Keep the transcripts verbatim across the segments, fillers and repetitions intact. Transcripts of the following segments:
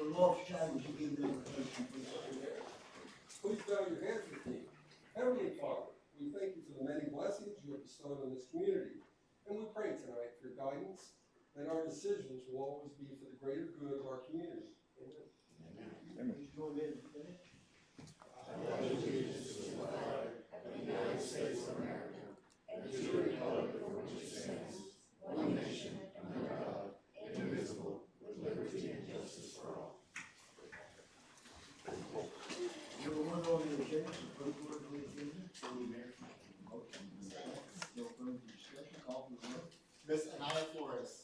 Rothschild, would you give the invocation, please? Please bow your heads with me. Heavenly Father, we thank you for the many blessings you have bestowed on this community. And we pray tonight for your guidance, that our decisions will always be for the greater good of our community. Amen. Amen. Please join me in the finish. I pledge allegiance to the flag of the United States of America and to the republic for which it stands, one nation, under God, indivisible, with liberty and justice for all. Number one on the agenda, approve order to agenda. Motion. No further discussion, call for the vote. Miss Anaya Flores.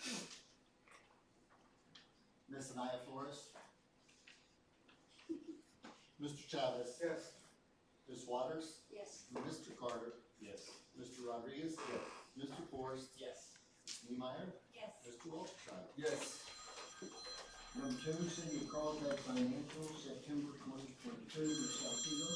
Miss Anaya Flores. Mister Chavez. Yes. Miss Waters. Yes. Mister Carter. Yes. Mister Rodriguez. Yes. Mister Forrest. Yes. Miz Niemeyer. Yes. Mister Walterchild. Yes. Number two, City of Carlsbad Financial, September twenty twenty-two, Miz Salcido.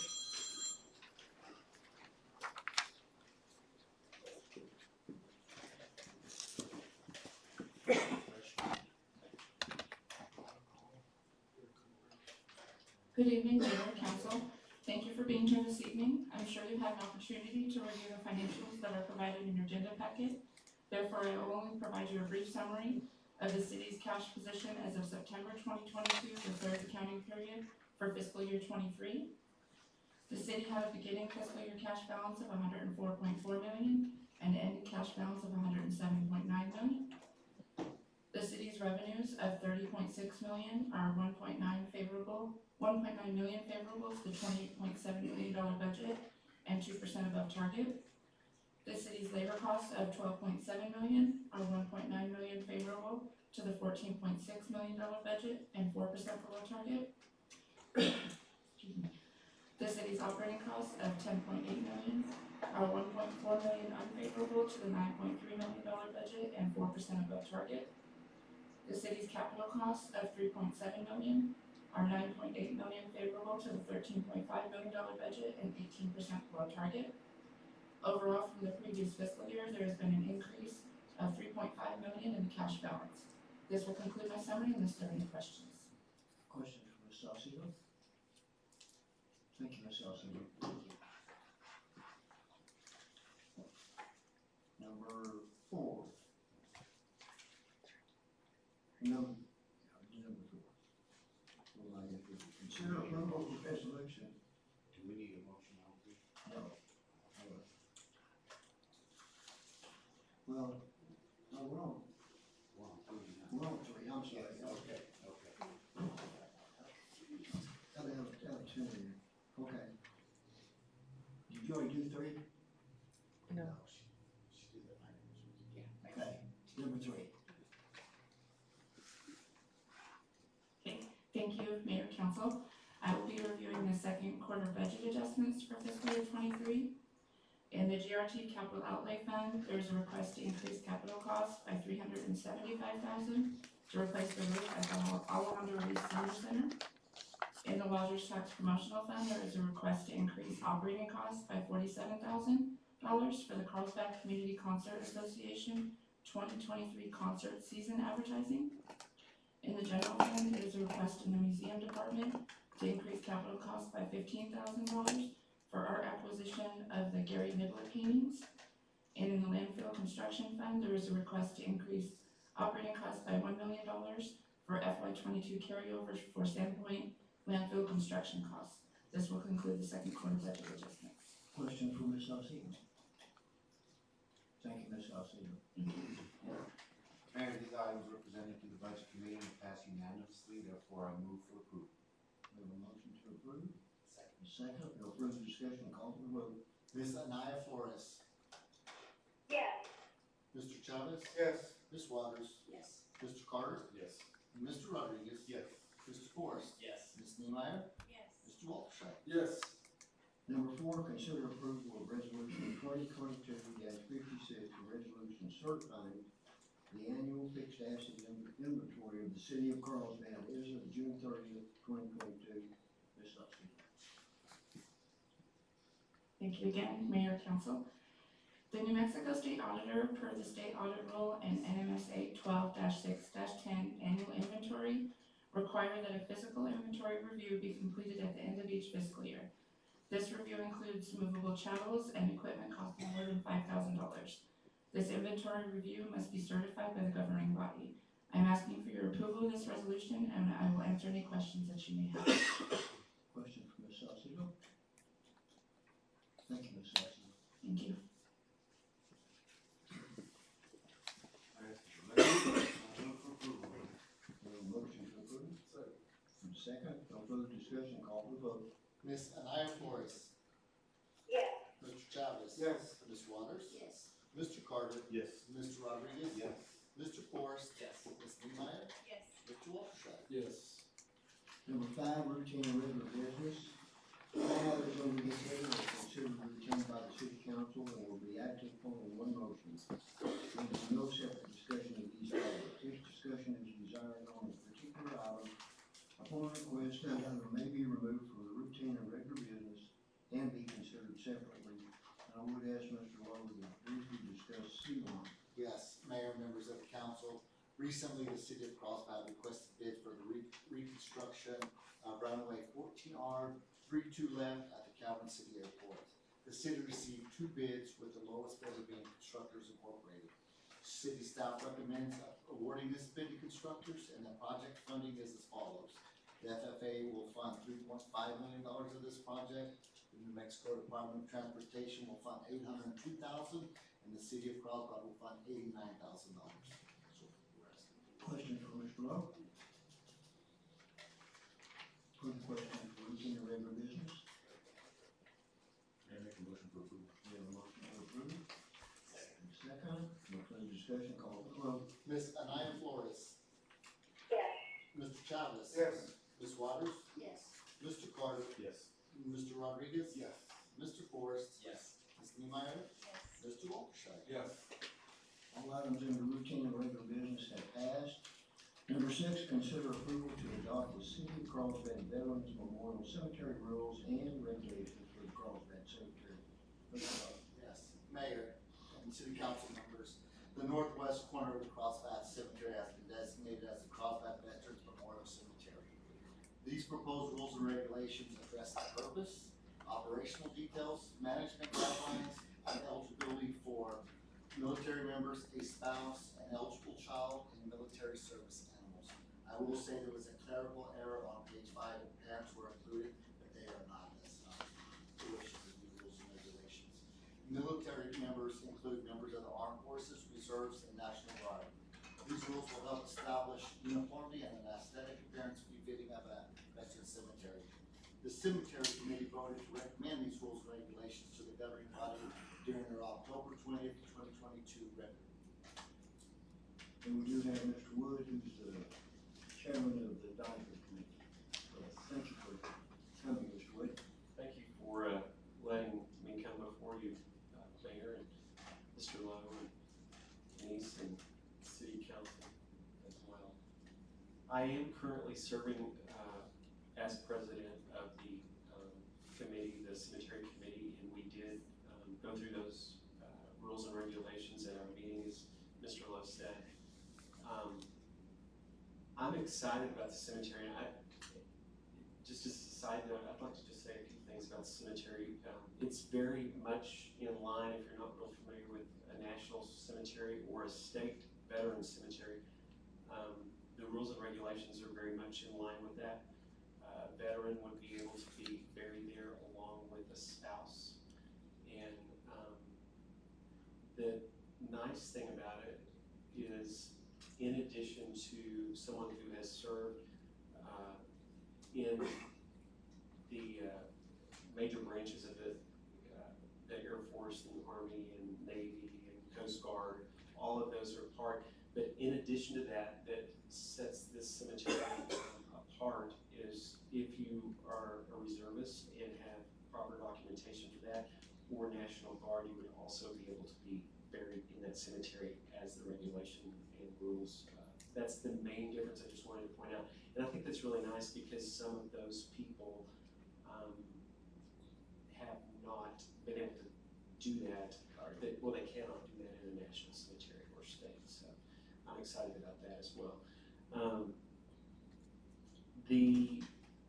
Good evening, Mayor and Council. Thank you for being here this evening. I'm sure you've had an opportunity to review the financials that are provided in your agenda packet. Therefore, I will only provide you a brief summary of the city's cash position as of September twenty twenty-two, the third accounting period for fiscal year twenty-three. The city had a beginning fiscal year cash balance of one hundred four point four million dollars and an ending cash balance of one hundred seven point nine million dollars. The city's revenues of thirty point six million dollars are one point nine favorable one point nine million favorable to the twenty-eight point seven million dollars budget and two percent above target. The city's labor costs of twelve point seven million dollars are one point nine million dollars favorable to the fourteen point six million dollars budget and four percent below target. Excuse me. The city's operating costs of ten point eight million dollars are one point four million dollars unfavorable to the nine point three million dollars budget and four percent above target. The city's capital costs of three point seven million dollars are nine point eight million dollars favorable to the thirteen point five million dollars budget and eighteen percent below target. Overall, from the previous fiscal year, there has been an increase of three point five million dollars in the cash balance. This will conclude my summary unless there are any questions. Questions for Miz Salcido? Thank you, Miz Salcido. Number four. Number, number four. Well, I have to consider approval of resolution. Do we need a motion on this? No. Well, no, we're on, One, three, nine. we're on three, I'm sorry. Okay, okay. Gotta have, gotta have two in there. Okay. Did you already do three? No. She, she did the items. Yeah. Okay, number three. Thank you, Mayor, Council. I will be reviewing the second quarter budget adjustments for fiscal year twenty-three. In the G R T Capital Outlay Fund, there is a request to increase capital costs by three hundred seventy-five thousand dollars to replace the roof at the Alejandro Ruiz Senior Center. In the Lodgers Tax Promotional Fund, there is a request to increase operating costs by forty-seven thousand dollars for the Carlsbad Community Concert Association twenty twenty-three concert season advertising. In the general fund, there is a request in the museum department to increase capital costs by fifteen thousand dollars for our acquisition of the Gary Nibbler paintings. And in the landfill construction fund, there is a request to increase operating costs by one million dollars for F Y twenty-two carryovers for Sandpoint landfill construction costs. This will conclude the second quarter budget adjustments. Question for Miz Salcido. Thank you, Miz Salcido. Mayor, these items were presented to the budget committee and passed unanimously, therefore I move for approval. We have a motion to approve. Second. Second, no further discussion, call for the vote. Miss Anaya Flores. Yes. Mister Chavez. Yes. Miss Waters. Yes. Mister Carter. Yes. Mister Rodriguez. Yes. Mister Forrest. Yes. Miz Niemeyer. Yes. Mister Walterchild. Yes. Number four, consider approval of resolution twenty twenty-two fifty-six, a resolution certifying the annual fixed asset in- inventory of the city of Carlsbad as of June thirtieth, twenty twenty-two. Miz Salcido. Thank you again, Mayor, Council. The New Mexico State Auditor, per the state audit rule and N M S A twelve dash six dash ten annual inventory, requires require that a physical inventory review be completed at the end of each fiscal year. This review includes movable chattels and equipment costing more than five thousand dollars. This inventory review must be certified by the governing body. I'm asking for your approval of this resolution, and I will answer any questions that you may have. Question from Miz Salcedo? Thank you, Miz Salcedo. Thank you. I move for approval. We have a motion to approve. Second. And second, no further discussion, call for the vote. Miss Anaya Flores. Yes. Mister Chavez. Yes. Miss Waters. Yes. Mister Carter. Yes. Mister Rodriguez. Yes. Mister Forrest. Yes. Miss Niemeyer. Yes. Mister Walterside. Yes. Number five, routine and regular business. All items on this table are considered routine by the city council and will be acted upon in one motion. There is no separate discussion of these items. If discussion is desired on a particular item, upon request, that item may be removed from the routine and regular business and be considered separately. And I would ask Mister Lowe to briefly discuss C one. Yes, Mayor, members of the council. Recently, the city of Carlsbad requested bid for the re- reconstruction of runway fourteen R thirty-two left at the Calvin City Airport. The city received two bids, with the lowest bidder being Constructors Incorporated. City staff recommends awarding this bid to Constructors, and the project funding is as follows. The F F A will fund three point five million dollars of this project. The New Mexico Department of Transportation will fund eight hundred two thousand dollars, and the city of Carlsbad will fund eighty-nine thousand dollars. Question for Mister Lowe? Further questions for routine and regular business? Mayor, make a motion for approval. We have a motion to approve. And second, no further discussion, call for the vote. Miss Anaya Flores. Yes. Mister Chavez. Yes. Miss Waters. Yes. Mister Carter. Yes. Mister Rodriguez. Yes. Mister Forrest. Yes. Miss Niemeyer. Yes. Mister Walterside. Yes. All items under routine and regular business have passed. Number six, consider approval to adopt the City of Carlsbad Veterans Memorial Cemetery rules and regulations for the Carlsbad Cemetery. Mister Lowe? Yes. Mayor and city council members, the northwest corner of the Carlsbad Cemetery has been designated as the Carlsbad Veterans Memorial Cemetery. These proposed rules and regulations address the purpose, operational details, management guidelines, and eligibility for military members, a spouse, an eligible child, and military service animals. I will say there was a clerical error on page five, and parents were included, but they are not, as uh, the wishes of the rules and regulations. Military members include members of the armed forces, reserves, and national guard. These rules will help establish uniformity and an aesthetic appearance befitting of a veteran cemetery. The cemetery committee voted to recommend these rules and regulations to the governing body during their October twentieth, twenty twenty-two record. And we do have Mister Wood, who's the chairman of the Diver Committee. So thank you for coming, Mister Wood. Thank you for uh, letting me come before you, uh, Mayor and Mister Lowe and Denise and City Council as well. I am currently serving uh, as president of the um, committee, the cemetery committee, and we did um, go through those uh, rules and regulations at our meeting, as Mister Lowe said. Um, I'm excited about the cemetery, and I, just as a side note, I'd like to just say a few things about the cemetery. Um, it's very much in line, if you're not real familiar with a national cemetery or a state veteran cemetery. Um, the rules and regulations are very much in line with that. Uh, a veteran would be able to be buried there along with a spouse. And um, the nice thing about it is, in addition to someone who has served uh, in the uh, major branches of the, uh, the Air Force and Army and Navy and Coast Guard, all of those are part. But in addition to that, that sets this cemetery um, apart is if you are a reservist and have proper documentation for that, or National Guard, you would also be able to be buried in that cemetery as the regulation and rules. Uh, that's the main difference I just wanted to point out. And I think that's really nice because some of those people um, have not been able to do that. They, well, they cannot do that in a national cemetery or state. So I'm excited about that as well. Um, The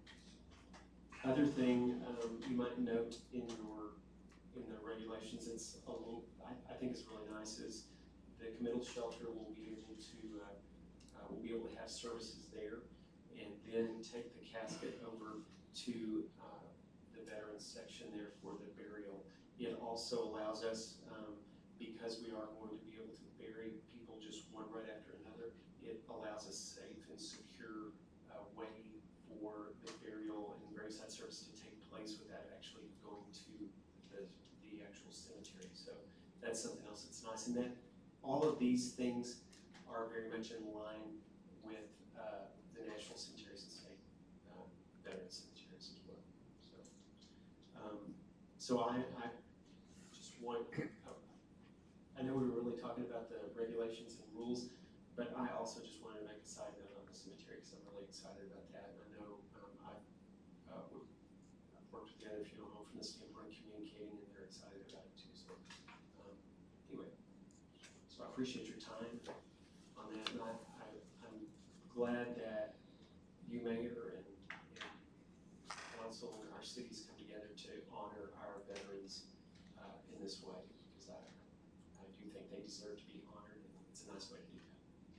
other thing, um, you might note in your, in the regulations, it's a little, I, I think is really nice, is the committal shelter will be able to, uh, uh, will be able to have services there, and then take the casket over to, uh, the veterans section there for the burial. It also allows us, um, because we are going to be able to bury people just one right after another, it allows a safe and secure, uh, way for the burial and graveside service to take place without actually going to the, the actual cemetery. So that's something else that's nice. And then all of these things are very much in line with uh, the National Cemeteries and State uh, Veteran Cemeteries as well. So, um, so I, I just want, uh, I know we were really talking about the regulations and rules, but I also just wanted to make a side note on the cemetery because I'm really excited about that. And I know um, I've, uh, I've worked with the other funeral home from the standpoint of communicating, and they're excited about it too. So um, anyway, so I appreciate your time on that, and I, I, I'm glad that you, Mayor, and, and council and our cities come together to honor our veterans uh, in this way, because I, I do think they deserve to be honored, and it's a nice way to do that.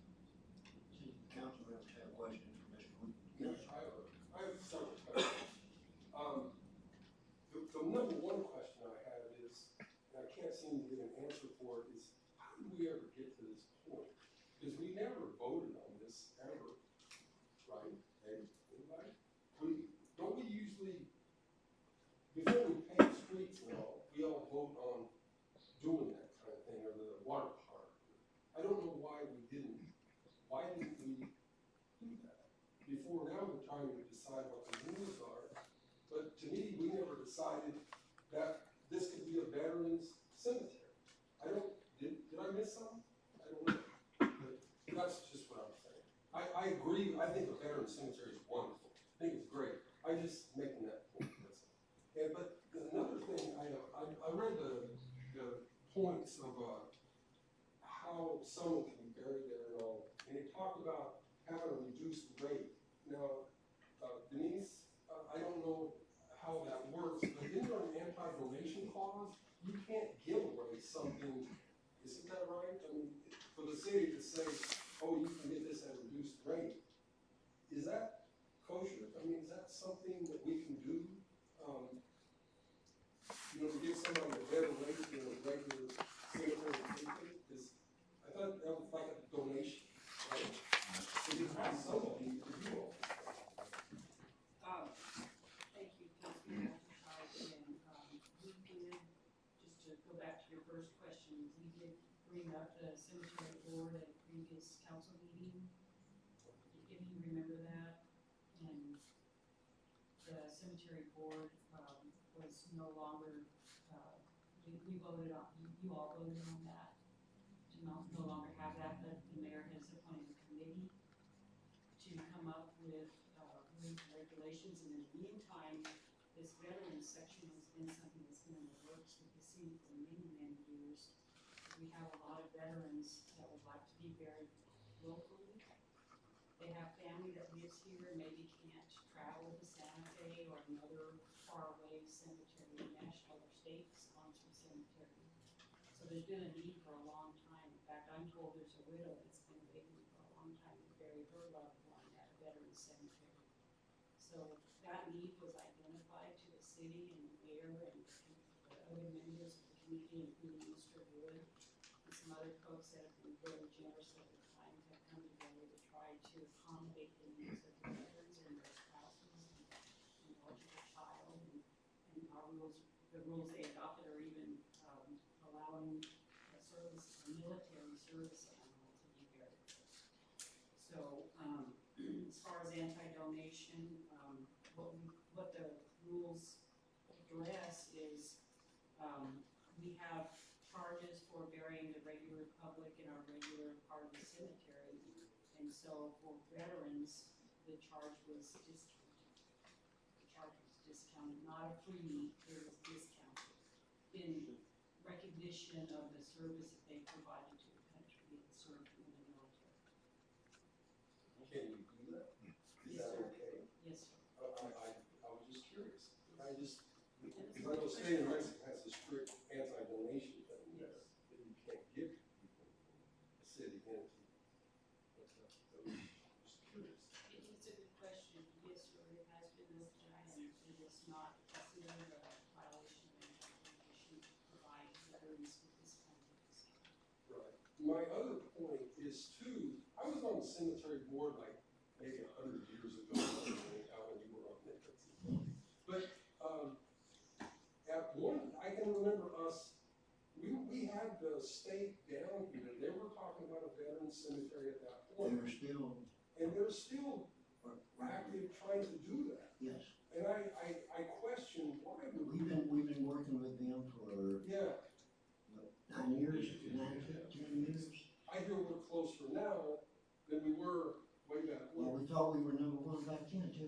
Council members have questions for Mister Wood? Yes, I have, I have several questions. Um, the, the number one question I have is, and I can't seem to get an answer for it, is how did we ever get to this point? Because we never voted on this ever, right? Hey, anybody? We, don't we usually, before we pave streets and all, we all vote on doing that kind of thing, or the water park? I don't know why we didn't. Why didn't we do that? Before now, we're trying to decide what the rules are, but to me, we never decided that this could be a veterans cemetery. I don't, did, did I miss something? I don't know. But that's just what I'm saying. I, I agree, I think a veterans cemetery is wonderful. I think it's great. I'm just making that point, that's all. And, but another thing, I, I, I read the, the points of, uh, how someone can be buried there and all, and it talked about having a reduced rate. Now, uh, Denise, uh, I don't know how that works, but in your anti-donation clause, you can't give away something, isn't that right? I mean, for the city to say, oh, you can get this at a reduced rate, is that kosher? I mean, is that something that we can do? Um, you know, to give somebody a better rate than a regular cemetery ticket? Is I thought that was like a donation, right? So you have somebody to do all this stuff. Um, thank you, Councilman McIntyre, and, um, we did, just to go back to your first question, we did bring up the cemetery board at a previous council meeting, if you remember that, and the cemetery board, um, was no longer, uh, we, we voted on, you, you all voted on that, to no, no longer have that, but the mayor has appointed a committee to come up with, uh, rules and regulations, and in the meantime, this veterans section has been something that's been in the works with the city for many, many years. We have a lot of veterans that would like to be buried locally. They have family that lives here and maybe can't travel to Santa Fe or another faraway cemetery, national or state-sponsored cemetery. So there's been a need for a long time. In fact, I'm told there's a widow that's been waiting for a long time to bury her loved one at a veteran cemetery. So that need was identified to the city and the mayor and the other members of the committee, including Mister Wood, and some other folks that have been very generous over time to come together to try to accommodate the needs of the veterans and their spouses and, and eligible child. And, and our rules, the rules they adopted are even um, allowing a service, a military service animal to be buried. So, um, as far as anti-donation, um, what we, what the rules address is, um, we have charges for burying the regular public in our regular part of the cemetery. And so for veterans, the charge was discounted. The charge was discounted, not a free, it was discounted in recognition of the service that they provided to the country and served in the military. Can you do that? Is Yes, that sir. okay? Because I know state of Mexico has a strict anti-donation thing there, that you can't give to people from a city entity. But, uh, so, just curious. It- It's a good question. Yes, sir, it has been looked at, and it is not considered a violation of anti-donation to provide veterans with this kind of discount. Right. My other point is too, I was on the cemetery board like maybe a hundred years ago, Alan, you were on it. But, um, at one, I can remember us, we, we had the state down here, they were talking about a veteran cemetery at that They point. were still, And they're still active trying to do that. yes, And I, I, I question why would we, we've been, we've been working with them for yeah, what, nine years, nine, ten years. I hear we're closer now than we were way back Well, when. we thought we were number one back then too.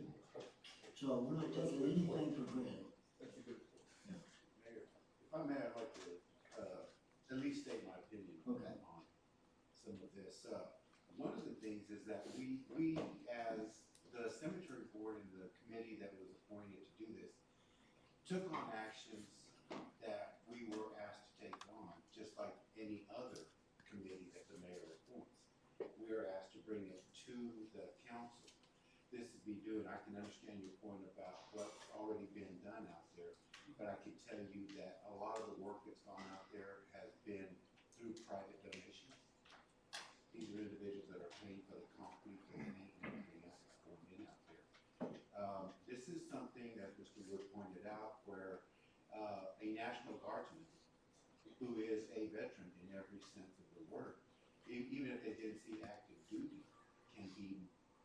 So we're not taking anything for granted. That's a good point. Mayor, if I may, I'd like to, uh, at least state my opinion Okay. on some of this. Uh, one of the things is that we, we as the cemetery board and the committee that was appointed to do this, took on actions that we were asked to take on, just like any other committee that the mayor appoints. We are asked to bring it to the council. This is be doing, I can understand your point about what's already been done out there, but I can tell you that a lot of the work that's gone out there has been through private donations. These are individuals that are paying for the concrete, the paint, and everything else that's going in out there. Um, this is something that Mister Wood pointed out where, uh, a National Guardsman, who is a veteran in every sense of the word, e- even if they didn't see active duty, can be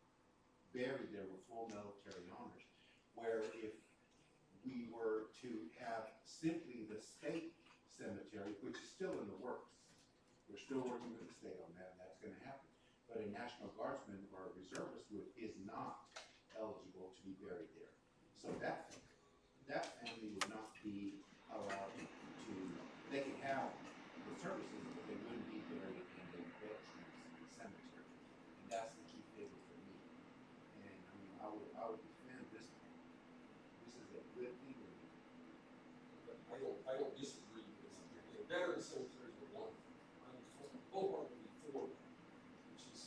buried there with full military honors. Where if we were to have simply the state cemetery, which is still in the works, we're still working with the state on that, and that's gonna happen. But a National Guardsman or a reservist would, is not eligible to be buried there. So that, that family would not be allowed to, they could have the services, but they wouldn't be buried in a veterans cemetery. And that's the key figure for me. And I mean, I would, I would defend this. This is a good thing. But I don't, I don't disagree with this. The veteran cemeteries are wonderful. I'm wholeheartedly for that, which is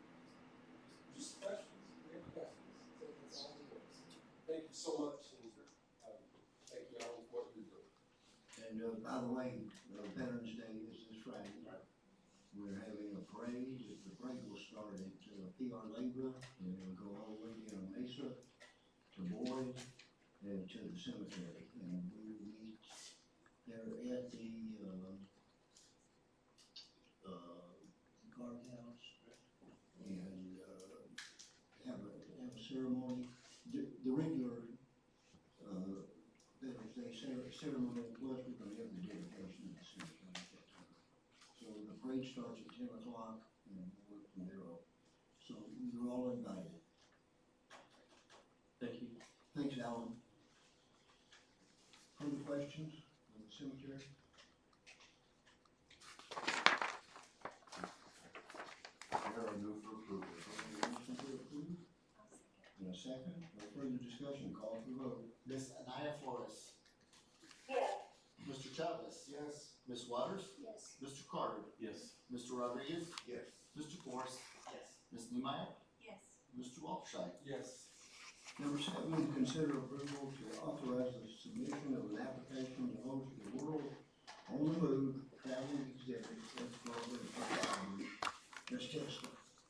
just questions. We have questions. So that's all it was. Thank you so much, and, um, thank you, Alan, for what you're doing. And, uh, by the way, uh, Veterans Day is this Friday. We're having a parade. The parade will start at, uh, P R Labor, and it'll go all the way down Mesa to Boyd and to the cemetery. And we will meet there at the, uh, uh, guardhouse and, uh, have a, have a ceremony. The, the regular, uh, Veterans Day cer- ceremony, plus we're gonna have the dedication of the cemetery at that time. So the parade starts at ten o'clock and we'll work from there on. So you're all invited. Thank you. Thanks, Alan. Further questions on the cemetery? Mayor, I move for approval. Is there a motion to approve? In a second, no further discussion, call for the vote. Miss Anaya Flores, Yes. Mister Chavez, Yes. Miss Waters, Yes. Mister Carter, Yes. Mister Rodriguez, Yes. Mister Forrest, Yes. Miss Niemeyer, Yes. Mister Walterscheid. Yes. Number seven, consider approval to authorize the submission of an application to host the World on the Move Travel Exhibit as program. Ms. Tesla.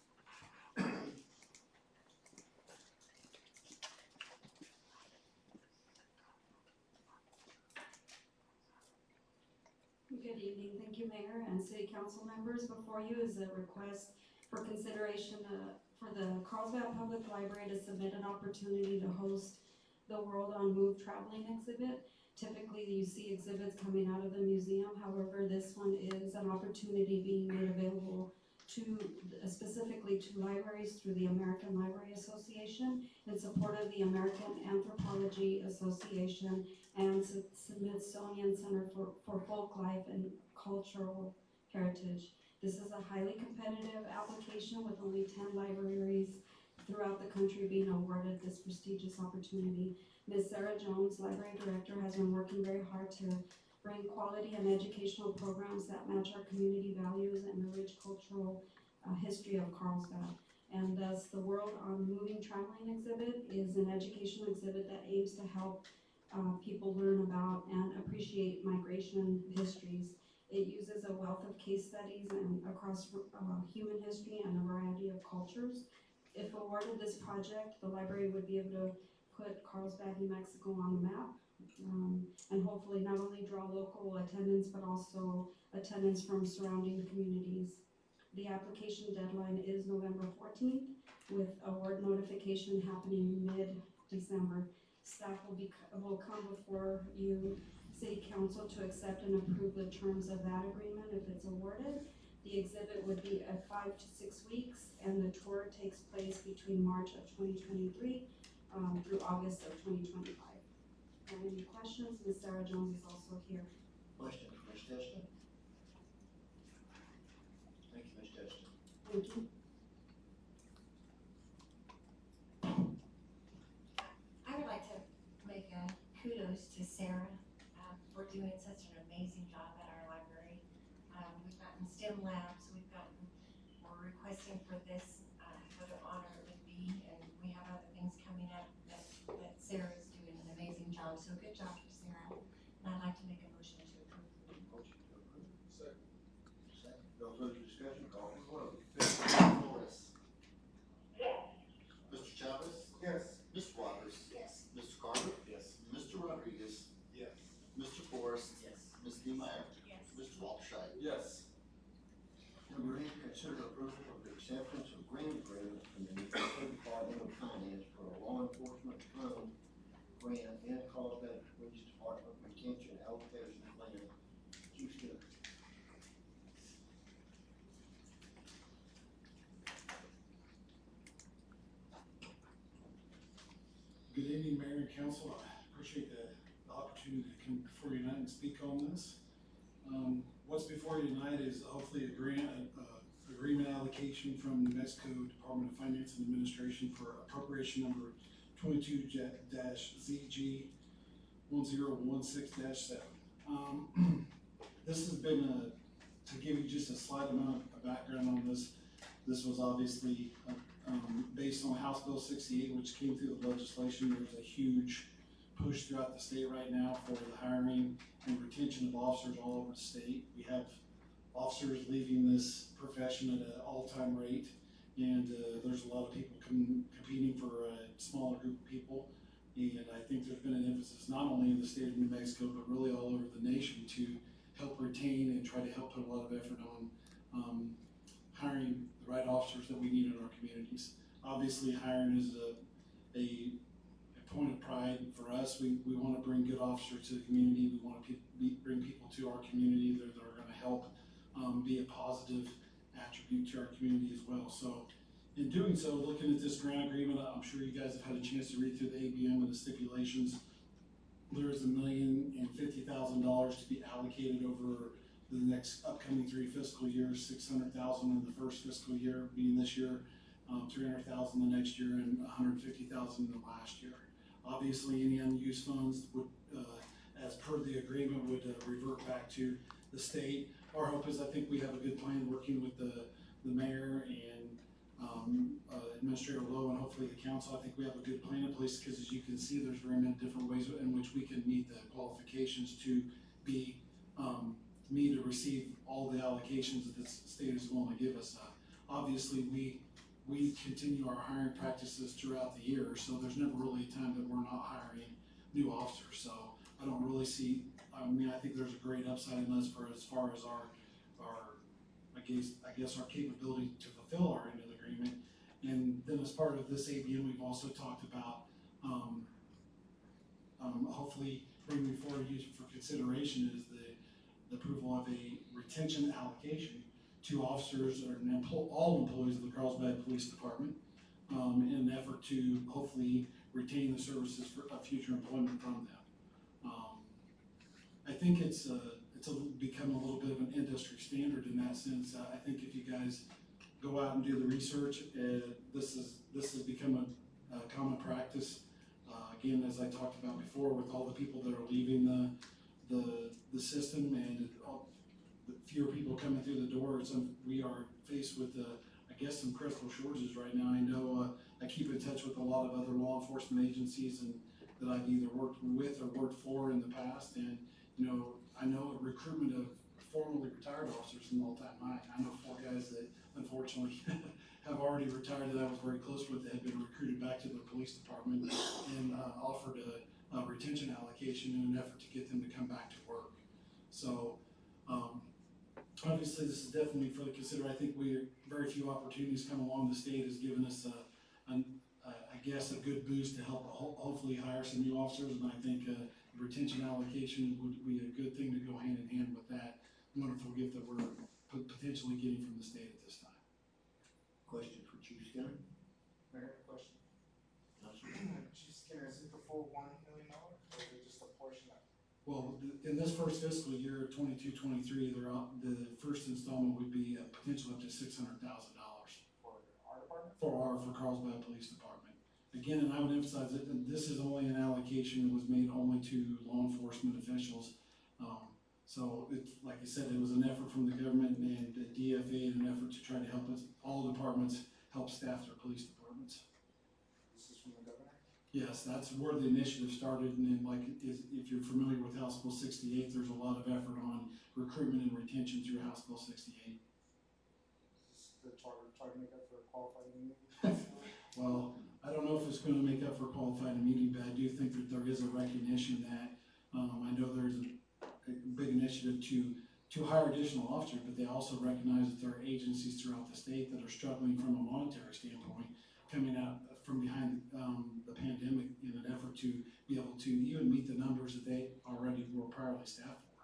Good evening, thank you, Mayor and City Council members. Before you is a request for consideration uh, for the Carlsbad Public Library to submit an opportunity to host the World on Move traveling exhibit. Typically, you see exhibits coming out of the museum, however, this one is an opportunity being made available to, uh, specifically to libraries through the American Library Association in support of the American Anthropology Association and Smithsonian Center for, for Folk Life and Cultural Heritage. This is a highly competitive application with only ten libraries throughout the the country being awarded this prestigious opportunity. Miz Sarah Jones, Library Director, has been working very hard to bring quality and educational programs that match our community values and the rich cultural uh, history of Carlsbad. And thus, the World on Moving Traveling exhibit is an educational exhibit that aims to help uh, people learn about and appreciate migration histories. It uses a wealth of case studies and across uh, human history and a variety of cultures. If awarded this project, the library would be able to put Carlsbad, New Mexico on the map, um, and hopefully not only draw local attendance, but also attendance from surrounding communities. The application deadline is November fourteenth, with award notification happening mid-December. Staff will be, will come before you, City Council, to accept and approve the terms of that agreement if it's awarded. The exhibit would be at five to six weeks, and the tour takes place between March of twenty twenty-three um, through August of twenty twenty-five. Have any questions? Miz Sarah Jones is also here. Questions for Miz Testa? Thank you, Miz Testa. Thank you. I would like to make a kudos to Sarah uh, for doing such an amazing job at our library. Um, we've gotten STEM labs, we've gotten, we're requesting for this, uh, what an honor it would be, and we have other things coming up that, that Sarah's doing an amazing job, so good job for Sarah. And I'd like to make a motion to approve. Motion to approve. Second. Second. No further discussion, call for the vote. Mister Morris. Yes. Mister Chavez. Yes. Miz Waters. Yes. Mister Carter. Yes. Mister Rodriguez. Yes. Mister Forrest. Yes. Miz Neemeyer. Yes. Mister Walterscheid. Yes. Number eight, consider approval of the acceptance of grant agreement from the New Mexico Department of Finance for a law enforcement fund grant and Carlsbad Police Department retention allocation plan. Chief Skipper. Good evening, Mayor and Council. I appreciate the the opportunity to come before you tonight and speak on this. Um, what's before you tonight is hopefully a grant, uh, agreement allocation from New Mexico Department of Finance and Administration for appropriation number twenty-two Z G one zero one six seven. Um, this has been a, to give you just a slight amount of background on this, this was obviously uh, um, based on House Bill sixty-eight, which came through the legislation. There's a huge push throughout the state right now for the hiring and retention of officers all over the state. We have officers leaving this profession at an all-time rate, and uh, there's a lot of people com competing for a smaller group of people. And I think there's been an emphasis not only in the state of New Mexico, but really all over the nation to help retain and try to help put a lot of effort on um, hiring the right officers that we need in our communities. Obviously, hiring is a, a, a point of pride for us. We, we want to bring good officers to the community. We want to pe be, bring people to our community that, that are going to help um, be a positive attribute to our community as well. So in doing so, looking at this grant agreement, I'm sure you guys have had a chance to read through the A B M and the stipulations. There is a million and fifty thousand dollars to be allocated over the next upcoming three fiscal years, six hundred thousand in the first fiscal year, being this year, um, three hundred thousand the next year, and one hundred fifty thousand the last year. Obviously, any unused funds would, uh, as per the agreement, would uh, revert back to the state. Our hope is, I think we have a good plan working with the, the mayor and um, uh, Administrator Lowe and hopefully the council. I think we have a good plan in place because, as you can see, there's very many different ways in which we can meet the qualifications to be um, me to receive all the allocations that the state is willing to give us. Uh, obviously, we we continue our hiring practices throughout the year, so there's never really a time that we're not hiring new officers. So I don't really see. I mean, I think there's a great upside in this for as far as our our I guess I guess our capability to fulfill our end of the agreement. And then as part of this A B M, we've also talked about um, um, hopefully bringing forward use for consideration is the the approval of a retention allocation to officers or an empl all employees of the Carlsbad Police Department um, in an effort to hopefully retain the services for uh, future employment from them. Um, I think it's a, it's a, become a little bit of an industry standard in that sense. Uh, I think if you guys go out and do the research, uh, this is this has become a common practice. Uh, again, as I talked about before, with all the people that are leaving the, the, the system and all, the fewer people coming through the door, it's, um, we are faced with, uh, I guess, some critical shortages right now. I know, uh, I keep in touch with a lot of other law enforcement agencies and that I've either worked with or worked for in the past, and, you know, I know recruitment of formerly retired officers is an all-time high. I know four guys that unfortunately have already retired that I was very close with that had been recruited back to the police department and uh, offered a, a retention allocation in an effort to get them to come back to work. So um, obviously this is definitely further considered. I think we very few opportunities come along. The state has given us a, a, a I guess a good boost to help ho hopefully hire some new officers, and I think uh, retention allocation would be a good thing to go hand in hand with that wonderful gift that we're potentially getting from the state at this time. Question for Chief Skinner? Mayor, question. Councilman? Chief Skinner, is it the full one million dollars, or is it just a portion of it? Well, th- in this first fiscal year, twenty-two twenty-three, they're out, the first installment would be a potential up to six hundred thousand dollars For our department? for our, for Carlsbad Police Department. Again, and I would emphasize that this is only an allocation that was made only to law enforcement officials. Um, so it's, like I said, it was an effort from the government and the D F A in an effort to try to help us, all departments help staff their police departments. This is from the governor? Yes, that's where the initiative started, and then like, is, if you're familiar with House Bill sixty-eight, there's a lot of effort on recruitment and retention through House Bill sixty-eight. Is this the try, try to make up for qualified immunity? Well, I don't know if it's gonna make up for qualified immunity, but I do think that there is a recognition that, um, I know there's a, a big initiative to, to hire additional officers, but they also recognize that there are agencies throughout the state that are struggling from a monetary standpoint, coming out from behind, um, the pandemic in an effort to be able to even meet the numbers that they already were priorly staffed for.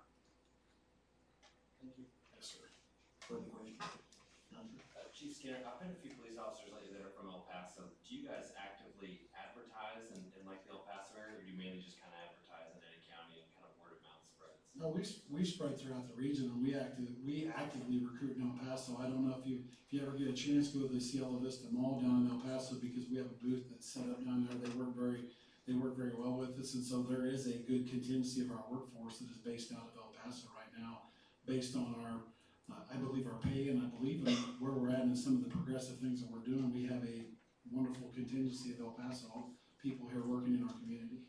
Thank you. Yes, sir. Further question? Councilman? Uh, Chief Skinner, I've been a few police officers lately that are from El Paso. Do you guys actively advertise in, in like the El Paso area, or do you mainly just kind of advertise in any county and kind of word of mouth spreads? No, we, we spread throughout the region, and we active, we actively recruit in El Paso. I don't know if you, if you ever get a chance, go to the Cielo Vista Mall down in El Paso, because we have a booth that's set up down there. They work very, they work very well with us, and so there is a good contingency of our workforce that is based out of El Paso right now, based on our, uh, I believe our pay, and I believe in where we're at and some of the progressive things that we're doing. We have a wonderful contingency of El Paso people here working in our community.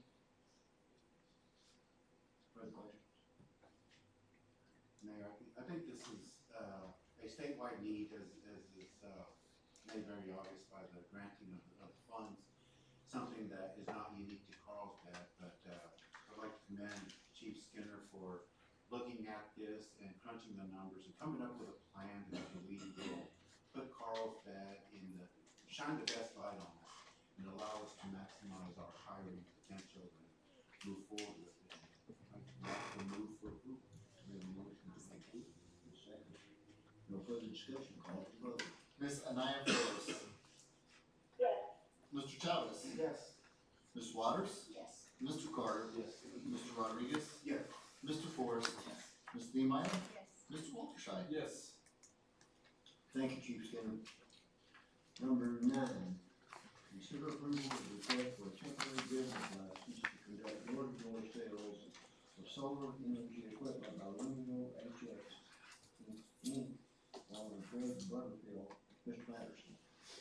Further questions? Mayor, I think, I think this is, uh, a statewide need, as, as is, uh, made very obvious by the granting of, of funds, something that is not unique to Carlsbad, but, uh, I'd like to commend Chief Skinner for looking at this and crunching the numbers and coming up with a plan that I believe will put Carlsbad in the, shine the best light on us and allow us to maximize our hiring potential and move forward with it. I'd like to move for approval. We have a motion to approve. A second. No further discussion, call for the vote. Miz Anaya Flores, Yes. Mister Chavez, Yes. Miz Waters, Yes. Mister Carter, Yes. Mister Rodriguez, Yes. Mister Forrest, Miz Niemeyer, Yes. Mister Walterscheid. Yes. Thank you, Chief Skinner. Number nine, consider approval of the request for a temporary business license to conduct door-to-door sales of solar energy equipment by Lumio H X Incorporated on the Fred Butterfield. Mister Patterson.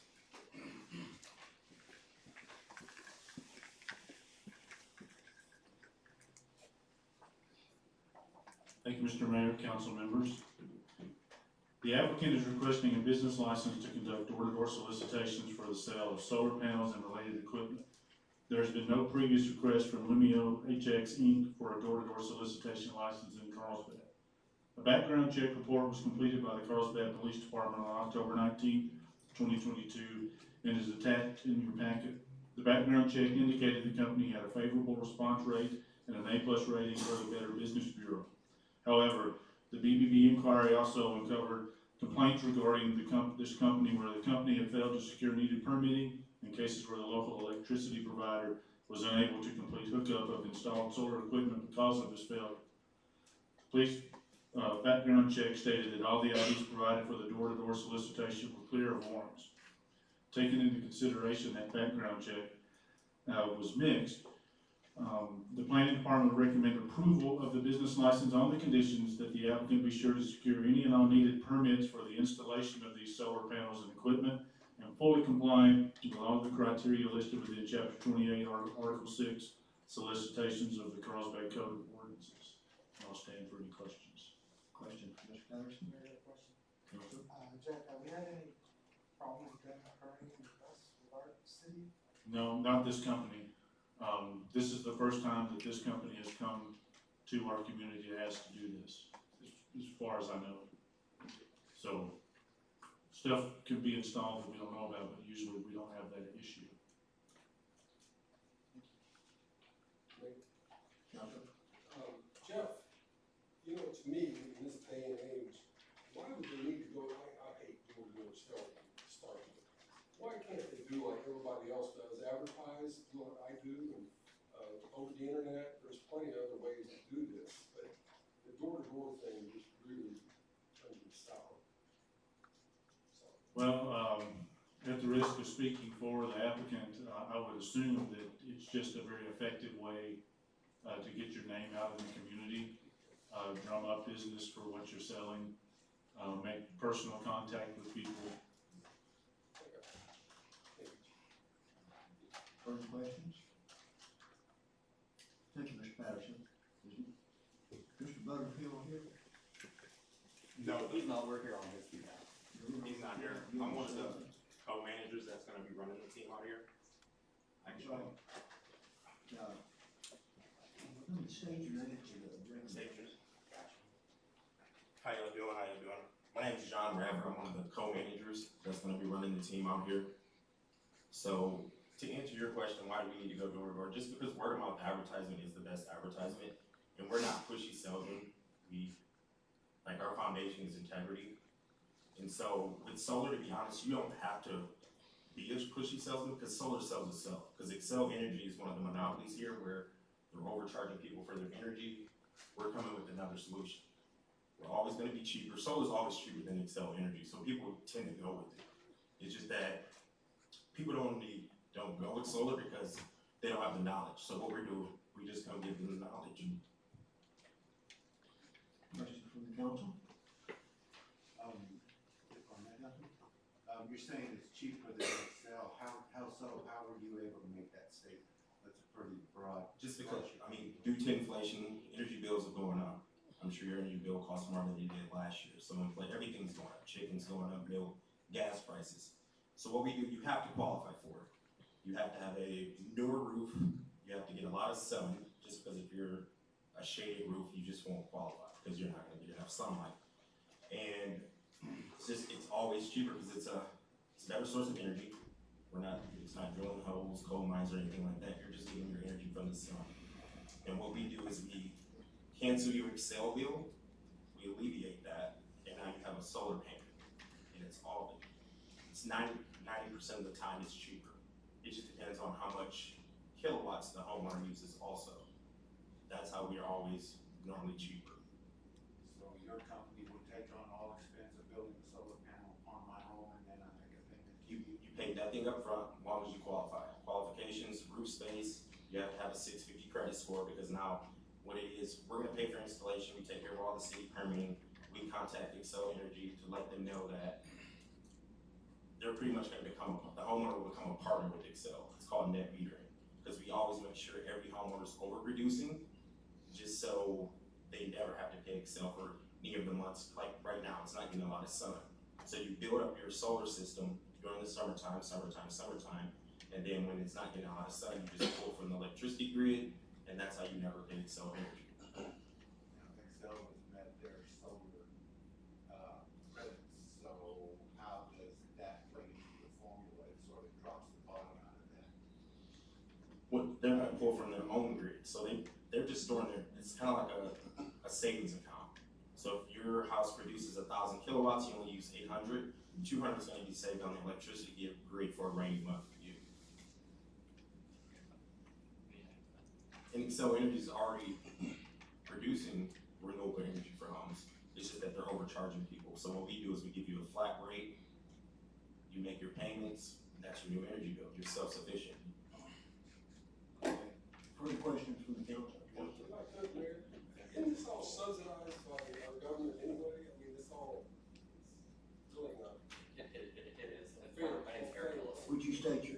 Thank you, Mister Mayor, council members. The applicant is requesting a business license to conduct door-to-door solicitations for the sale of solar panels and related equipment. There has been no previous request from Lumio H X Incorporated for a door-to-door solicitation license in Carlsbad. A background check report was completed by the Carlsbad Police Department on October nineteenth, twenty twenty-two, and is attached in your packet. The background check indicated the company had a favorable response rate and an A-plus rating for the Better Business Bureau. However, the B B B inquiry also uncovered complaints regarding the comp this company where the company had failed to secure needed permitting in cases where the local electricity provider was unable to complete hookup of installed solar equipment because of this failure. Police uh, background check stated that all the I Ds provided for the door-to-door solicitation were clear of warrants. Taking into consideration that background check, uh, was mixed. Um, the planning department would recommend approval of the business license on the conditions that the applicant be sure to secure any and all needed permits for the installation of these solar panels and equipment, and fully comply with all of the criteria listed within chapter twenty-eight, article six, solicitations of the Carlsbad Code of Ordinances. I'll stand for any questions. Question for Mister Patterson? Council? Uh, Jack, have we had any problems with them occurring with us, with our city? No, not this company. Um, this is the first time that this company has come to our community that has to do this, as, as far as I know. So, stuff can be installed that we don't know about, but usually we don't have that issue. Council? Um, Jeff, you know, to me, in this day and age, why would they need to go, I, I hate door-to-door selling, starting. Why can't they do like everybody else does, advertise, do what I do, and, uh, over the internet? There's plenty of other ways to do this, but the door-to-door thing just really turns me sour. So, Well, um, at the risk of speaking for the applicant, uh, I would assume that it's just a very effective way uh, to get your name out in the community, uh, drum up business for what you're selling, uh, make personal contact with people. Further questions? Thank you, Mister Patterson. Is Mister Butterfield here? No, he's not, we're here on his behalf. He's not here. I'm one of the co-managers that's gonna be running the team out here. Actually, Uh, let me state your name to the record. Stagers. Gotcha. How y'all doing? How you doing? My name's John Raver. I'm one of the co-managers that's gonna be running the team out here. So, to answer your question, why do we need to go door to door? Just because word of mouth advertisement is the best advertisement, and we're not pushy salesmen. We, like, our foundation is integrity. And so with solar, to be honest, you don't have to be a pushy salesman because solar sells itself. Because Excel Energy is one of the monopolies here where they're overcharging people for their energy. We're coming with another solution. We're always going to be cheaper. Solar is always cheaper than Excel Energy, so people tend to go with it. It's just that people don't need don't go with solar because they don't have the knowledge. So what we're doing, we just come give them the knowledge. And Question from the council? Um, if I may, um, you're saying it's cheaper than Excel. How, how so? How were you able to make that statement? That's a pretty broad. just because, I mean, due to inflation, energy bills are going up. I'm sure your energy bill costs more than you did last year. So infl- everything's going up. Chicken's going up, milk, gas prices. So what we do, you have to qualify for it. You have to have a newer roof. You have to get a lot of sun, just because if you're a shaded roof, you just won't qualify because you're not going to get enough sunlight. And it's just, it's always cheaper because it's a, it's a better source of energy. We're not, it's not drilling holes, coal mines, or anything like that. You're just getting your energy from the sun. And what we do is we cancel your Excel bill, we alleviate that, and now you have a solar panel, and it's all of it. It's ninety percent of the time it's cheaper. It just depends on how much kilowatts the homeowner uses also. That's how we are always normally cheaper. So your company would take on all expense of building a solar panel on my home, and then I make a payment. You, you pay nothing up front as long as you qualify. Qualifications, roof space, you have to have a six fifty credit score because now what it is, we're gonna pay for installation, we take care of all the city permitting, we contact Excel Energy to let them know that they're pretty much gonna become, the homeowner will become a partner with Excel. It's called net metering, because we always make sure every homeowner's overproducing, just so they never have to pay Excel for any of the months. Like right now, it's not getting a lot of sun. So you build up your solar system during the summertime, summertime, summertime, and then when it's not getting a lot of sun, you just pull from the electricity grid, and that's how you never pay Excel Energy. Now, Excel has met their solar, uh, credits, so how does that play into the formula? It sort of drops the bottom out of that. What, they're not pull from their own grid, so they, they're just storing their, it's kind of like a, a savings account. So if your house produces a thousand kilowatts, you only use eight hundred, two hundred is gonna be saved on the electricity grid for a rainy month for you. And Excel Energy is already producing renewable energy for homes. It's just that they're overcharging people. So what we do is we give you a flat rate, you make your payments, and that's your new energy bill. You're self-sufficient.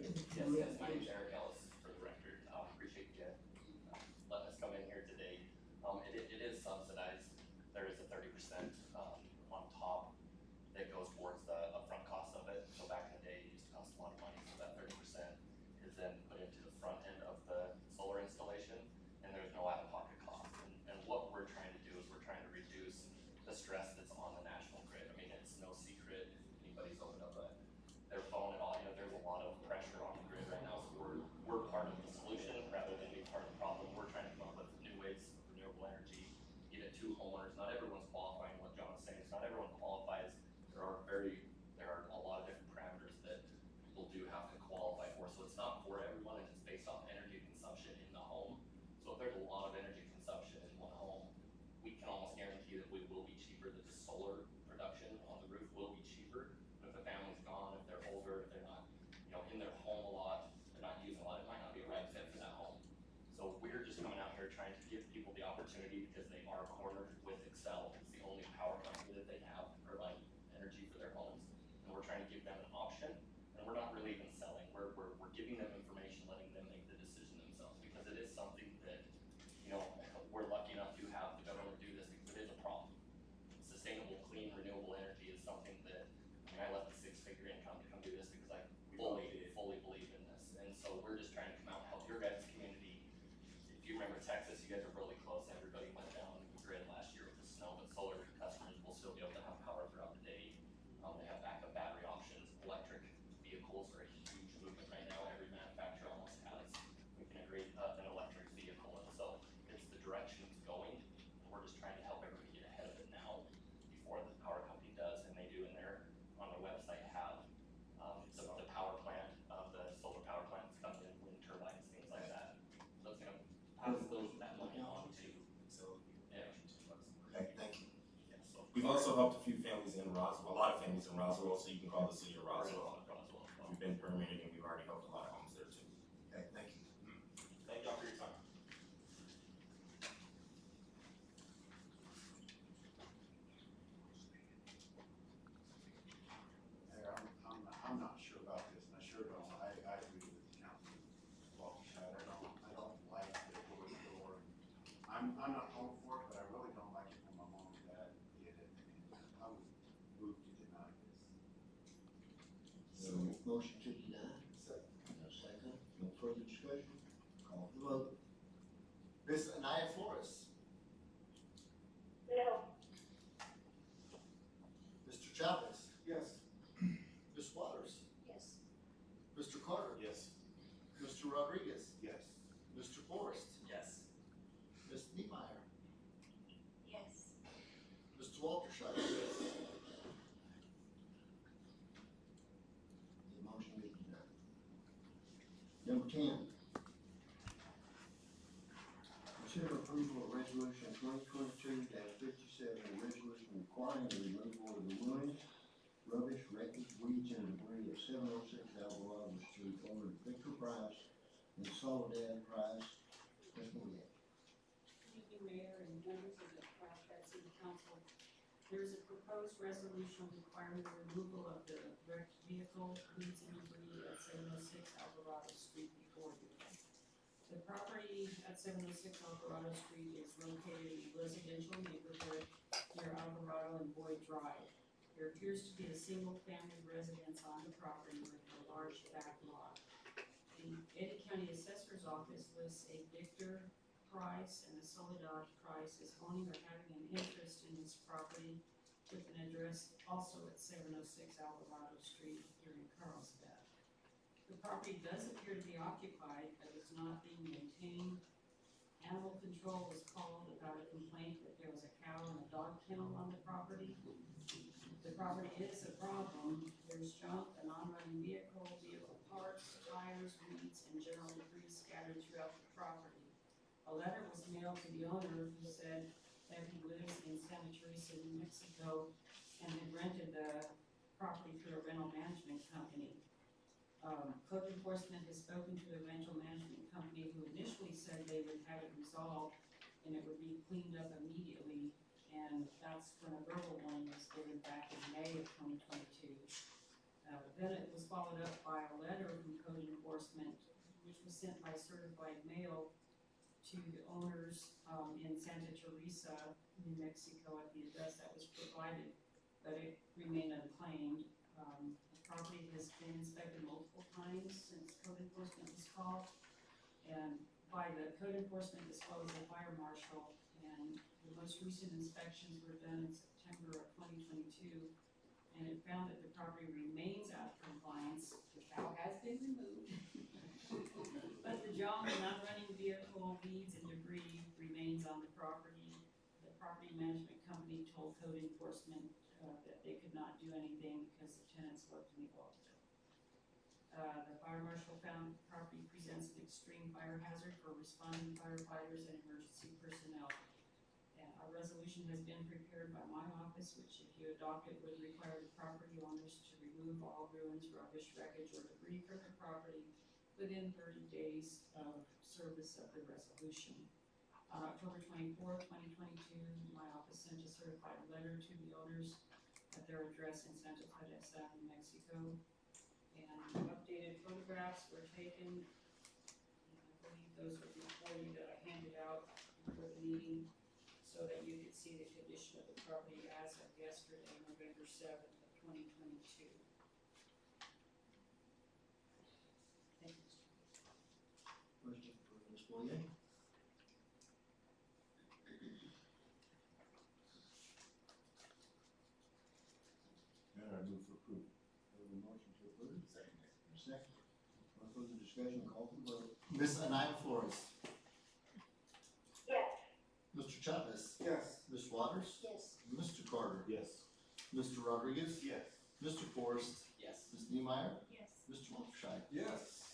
Yes, yes, my name's Eric Ellis, for the record. Um, appreciate you uh, letting us come in here today. Um, it, it is subsidized. There is a thirty percent, um, on top that goes towards the upfront cost of it. So back in the day, it used to cost a lot of money, so that thirty percent is then put into the front end of the solar installation, and there's no out-of-pocket cost. And, and what we're trying to do is we're trying to reduce the stress that's on the national grid. I mean, it's no secret, if anybody's opened up a, their phone at all, you know, there's a lot of pressure on the grid right now, so we're, we're part of the solution rather than being part of the problem. We're trying to come up with new ways of renewable energy, get it to homeowners. Not everyone's qualifying, what John was saying, is not everyone qualifies. There are very, there are a lot of different parameters that people do have to qualify for, so it's not for everyone, and it's based off energy consumption in the home. So if there's a lot of energy consumption in one home, we can almost guarantee that we will be cheaper, that the solar production on the roof will be cheaper. But if the family's gone, if they're older, if they're not, you know, in their home a lot, they're not using a lot, it might not be a right fit for that home. So we're just coming out here trying to give people the opportunity, because they are cornered with Excel. It's the only power company that they have to provide energy for their homes. And we're trying to give them an option, and we're not really even selling. We're, we're, we're giving them information, letting them make the decision themselves, because it is something that, you know, we're lucky enough to have the government do this, because it is a problem. Sustainable, clean, renewable energy is something that, I mean, I left a six-figure income to come do this because I fully, fully believe in this. And so we're just trying to come out and help your guys' community. If you remember Texas, you guys are really close. Everybody went down the grid last year with the snow, but solar customers will still be able to have power throughout the day. Um, they have backup battery options. Electric vehicles are a huge movement right now. Every manufacturer almost has, we can agree, uh, an electric vehicle. And so it's the direction it's going. And we're just trying to help everybody get ahead of it now before the power company does. And they do in their, on their website, have um, the, the power plant of the solar power plants coming in, wind turbines, things like that. So it's gonna pass those, that money on to, so, yeah. Okay, thank you. Yeah, so. We've also helped a few families in Roswell, a lot of families in Roswell, so you can call the city of Roswell. We've been permitted and we've already helped a lot of homes there too. Okay, thank you. Thank y'all for your time. Mayor, I'm, I'm, I'm not sure about this, and I sure don't, I, I agree with Councilman Walkinshaw. I don't, I don't like the door to door. I'm, I'm not home for it, but I really don't like it when my mom and dad did it, and I would move to deny this. So, motion to deny. Second. No second, no further discussion, call for the vote. Miz Anaya Flores, No. Mister Chavez, Yes. Miz Waters, Yes. Mister Carter, Yes. Mister Rodriguez, Yes. Mister Forrest, Yes. Miz Niemeyer, Yes. Mister Walterscheid. The motion is denied. Number ten. Consider approval of resolution twenty twenty-two fifty-seven, a resolution requiring the removal of the ruins, rubbish, wreckage, weeds, and debris at seven oh six Alvarado Street, owner Victor Price and Soledad Price. Ms. Mouyett. Good evening, Mayor and members of the Carlsbad City Council. There is a proposed resolution requiring the removal of the wrecked vehicle, weeds and debris at seven oh six Alvarado Street before you. The property at seven oh six Alvarado Street is located in a residential neighborhood near Alvarado and Boyd Drive. There appears to be a single-family residence on the property with a large back lot. The Ada County Assessor's Office lists a Victor Price and a Soledad Price as owning or having an interest in this property with an address also at seven oh six Alvarado Street here in Carlsbad. The property does appear to be occupied, but is not being maintained. Animal control was called about a complaint that there was a cow and a dog kennel on the property. The property is a problem. There's junk, a non-running vehicle, vehicle parts, tires, weeds, and general debris scattered throughout the property. A letter was mailed to the owner who said that he lives in Santa Teresa, New Mexico, and had rented the property through a rental management company. Um, code enforcement has spoken to the rental management company, who initially said they would have it resolved and it would be cleaned up immediately. And that's when a verbal warning was given back in May of twenty twenty-two. Uh, Uh, then it was followed up by a letter from code enforcement, which was sent by certified mail to the owners, um, in Santa Teresa, New Mexico, at the address that was provided, but it remained unclaimed. Um, the property has been inspected multiple times since code enforcement was called, and by the code enforcement as well as the fire marshal, and the most recent inspections were done in September of twenty twenty-two, and it found that the property remains out of compliance. The cow has been removed, but the junk, non-running vehicle, weeds, and debris remains on the property. The property management company told code enforcement uh, that they could not do anything because the tenants lived neglect. Uh, the fire marshal found the property presents an extreme fire hazard for responding firefighters and emergency personnel. And a resolution has been prepared by my office, which if you adopt it would require the property owners to remove all ruins, rubbish, wreckage, or debris from the property within thirty days of service of the resolution. On October twenty-fourth, twenty twenty-two, my office sent a certified letter to the owners at their address in Santa Teresa, New Mexico. And updated photographs were taken, and I believe those are the forty that I handed out before the meeting, so that you could see the condition of the property as of yesterday, November seventh of twenty twenty-two. Thank you, Mister Question for Miz Boyer? Mayor, I move for approval. We have a motion to approve. Second. Second. No further discussion, call for the vote. Miss Anaya Flores. Yes. Mister Chavez. Yes. Miss Waters. Yes. Mister Carter. Yes. Mister Rodriguez. Yes. Mister Forrest. Yes. Miz Niemeyer. Yes. Mister Walterscheid. Yes.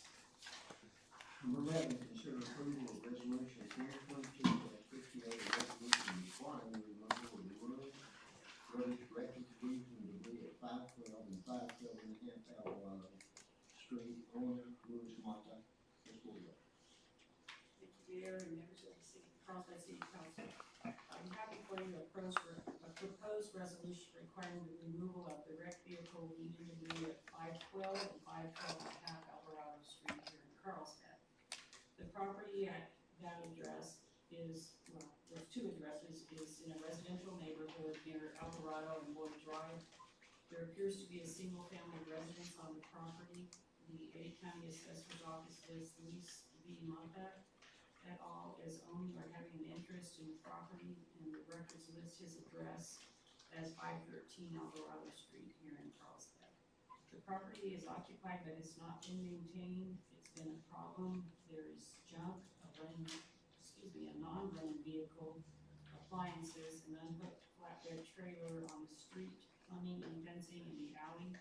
Number eleven, consider approval of resolution twenty twenty-two fifty-eight, a resolution requiring the removal of the ruins, rubbish, wreckage, weeds, and debris at five twelve and five twelve and a half Alvarado Street, owner Louis Mata. Miz Boyer. Thank you, Mayor, and members of the city, Carlsbad City Council. I'm happy for you to approach for a proposed resolution requiring the removal of the wrecked vehicle, weed, and debris at five twelve and five twelve and a half Alvarado Street here in Carlsbad. The property at that address is, well, there's two addresses, is in a residential neighborhood near Alvarado and Boyd Drive. There appears to be a single-family residence on the property. The Ada County Assessor's Office lists Luis V. Mata et al. As owning or having an interest in the property, and the records list his address as five thirteen Alvarado Street here in Carlsbad. The property is occupied, but it's not been maintained. It's been a problem. There is junk, a running, excuse me, a non-running vehicle, appliances, an unhooked flatbed trailer on the street, plumbing and fencing in the alley,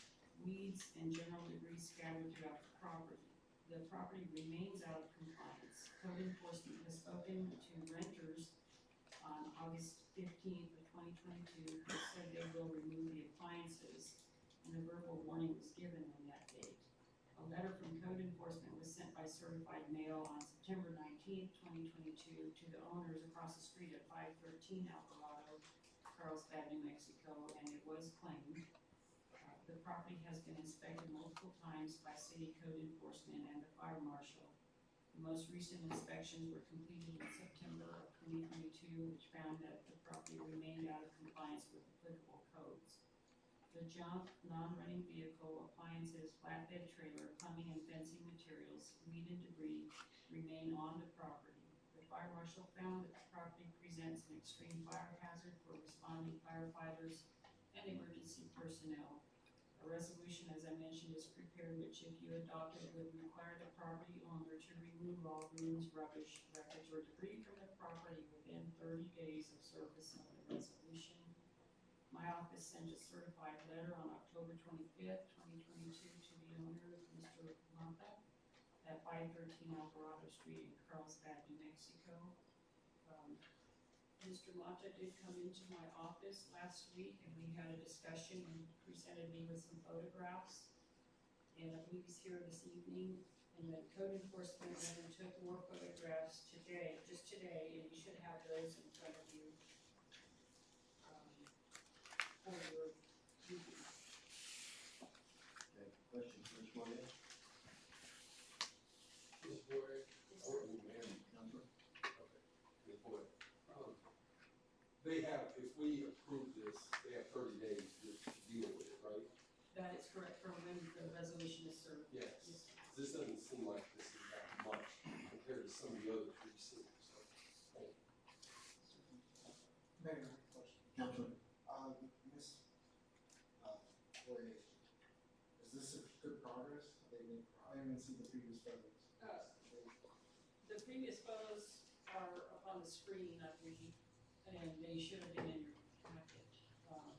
weeds and general debris scattered throughout the property. The property remains out of compliance. Code enforcement has spoken to renters on August fifteenth of twenty twenty-two, who said they will remove the appliances, and a verbal warning was given on that date. A letter from code enforcement was sent by certified mail on September nineteenth, twenty twenty-two, to the owners across the street at five thirteen Alvarado, Carlsbad, New Mexico, and it was claimed. Uh, the property has been inspected multiple times by city code enforcement and the fire marshal. The most recent inspections were completed in September of twenty twenty-two, which found that the property remained out of compliance with applicable codes. The junk, non-running vehicle, appliances, flatbed trailer, plumbing and fencing materials, weed and debris remain on the property. The fire marshal found that the property presents an extreme fire hazard for responding firefighters and emergency personnel. A resolution, as I mentioned, is prepared, which if you adopt it would require the property owner to remove all ruins, rubbish, wreckage, or debris from the property within thirty days of service of the resolution. My office sent a certified letter on October twenty-fifth, twenty twenty-two to the owner, Mister Mata, at five thirteen Alvarado Street in Carlsbad, New Mexico. Um, Mister Mata did come into my office last week, and we had a discussion and presented me with some photographs. And I believe he's here this evening, and the code enforcement went and took more photographs today, just today, and you should have those in front of you. Um, for your review. Go ahead. Miz Boyd, or you, ma'am? Counselor? Okay, Miz Boyd. Um, They have, if we approve this, they have thirty days to deal with it, right? That is correct, for when the resolution is served. Yes. This doesn't seem like this is that much compared to some of the other precincts, so. thank you. Mayor, question. Counselor? Um, Miss, uh, Boyd, is this a good progress? Have they made, I haven't seen the previous photos. Uh, The previous photos are up on the screen, I believe, and they should have been in your packet. Um,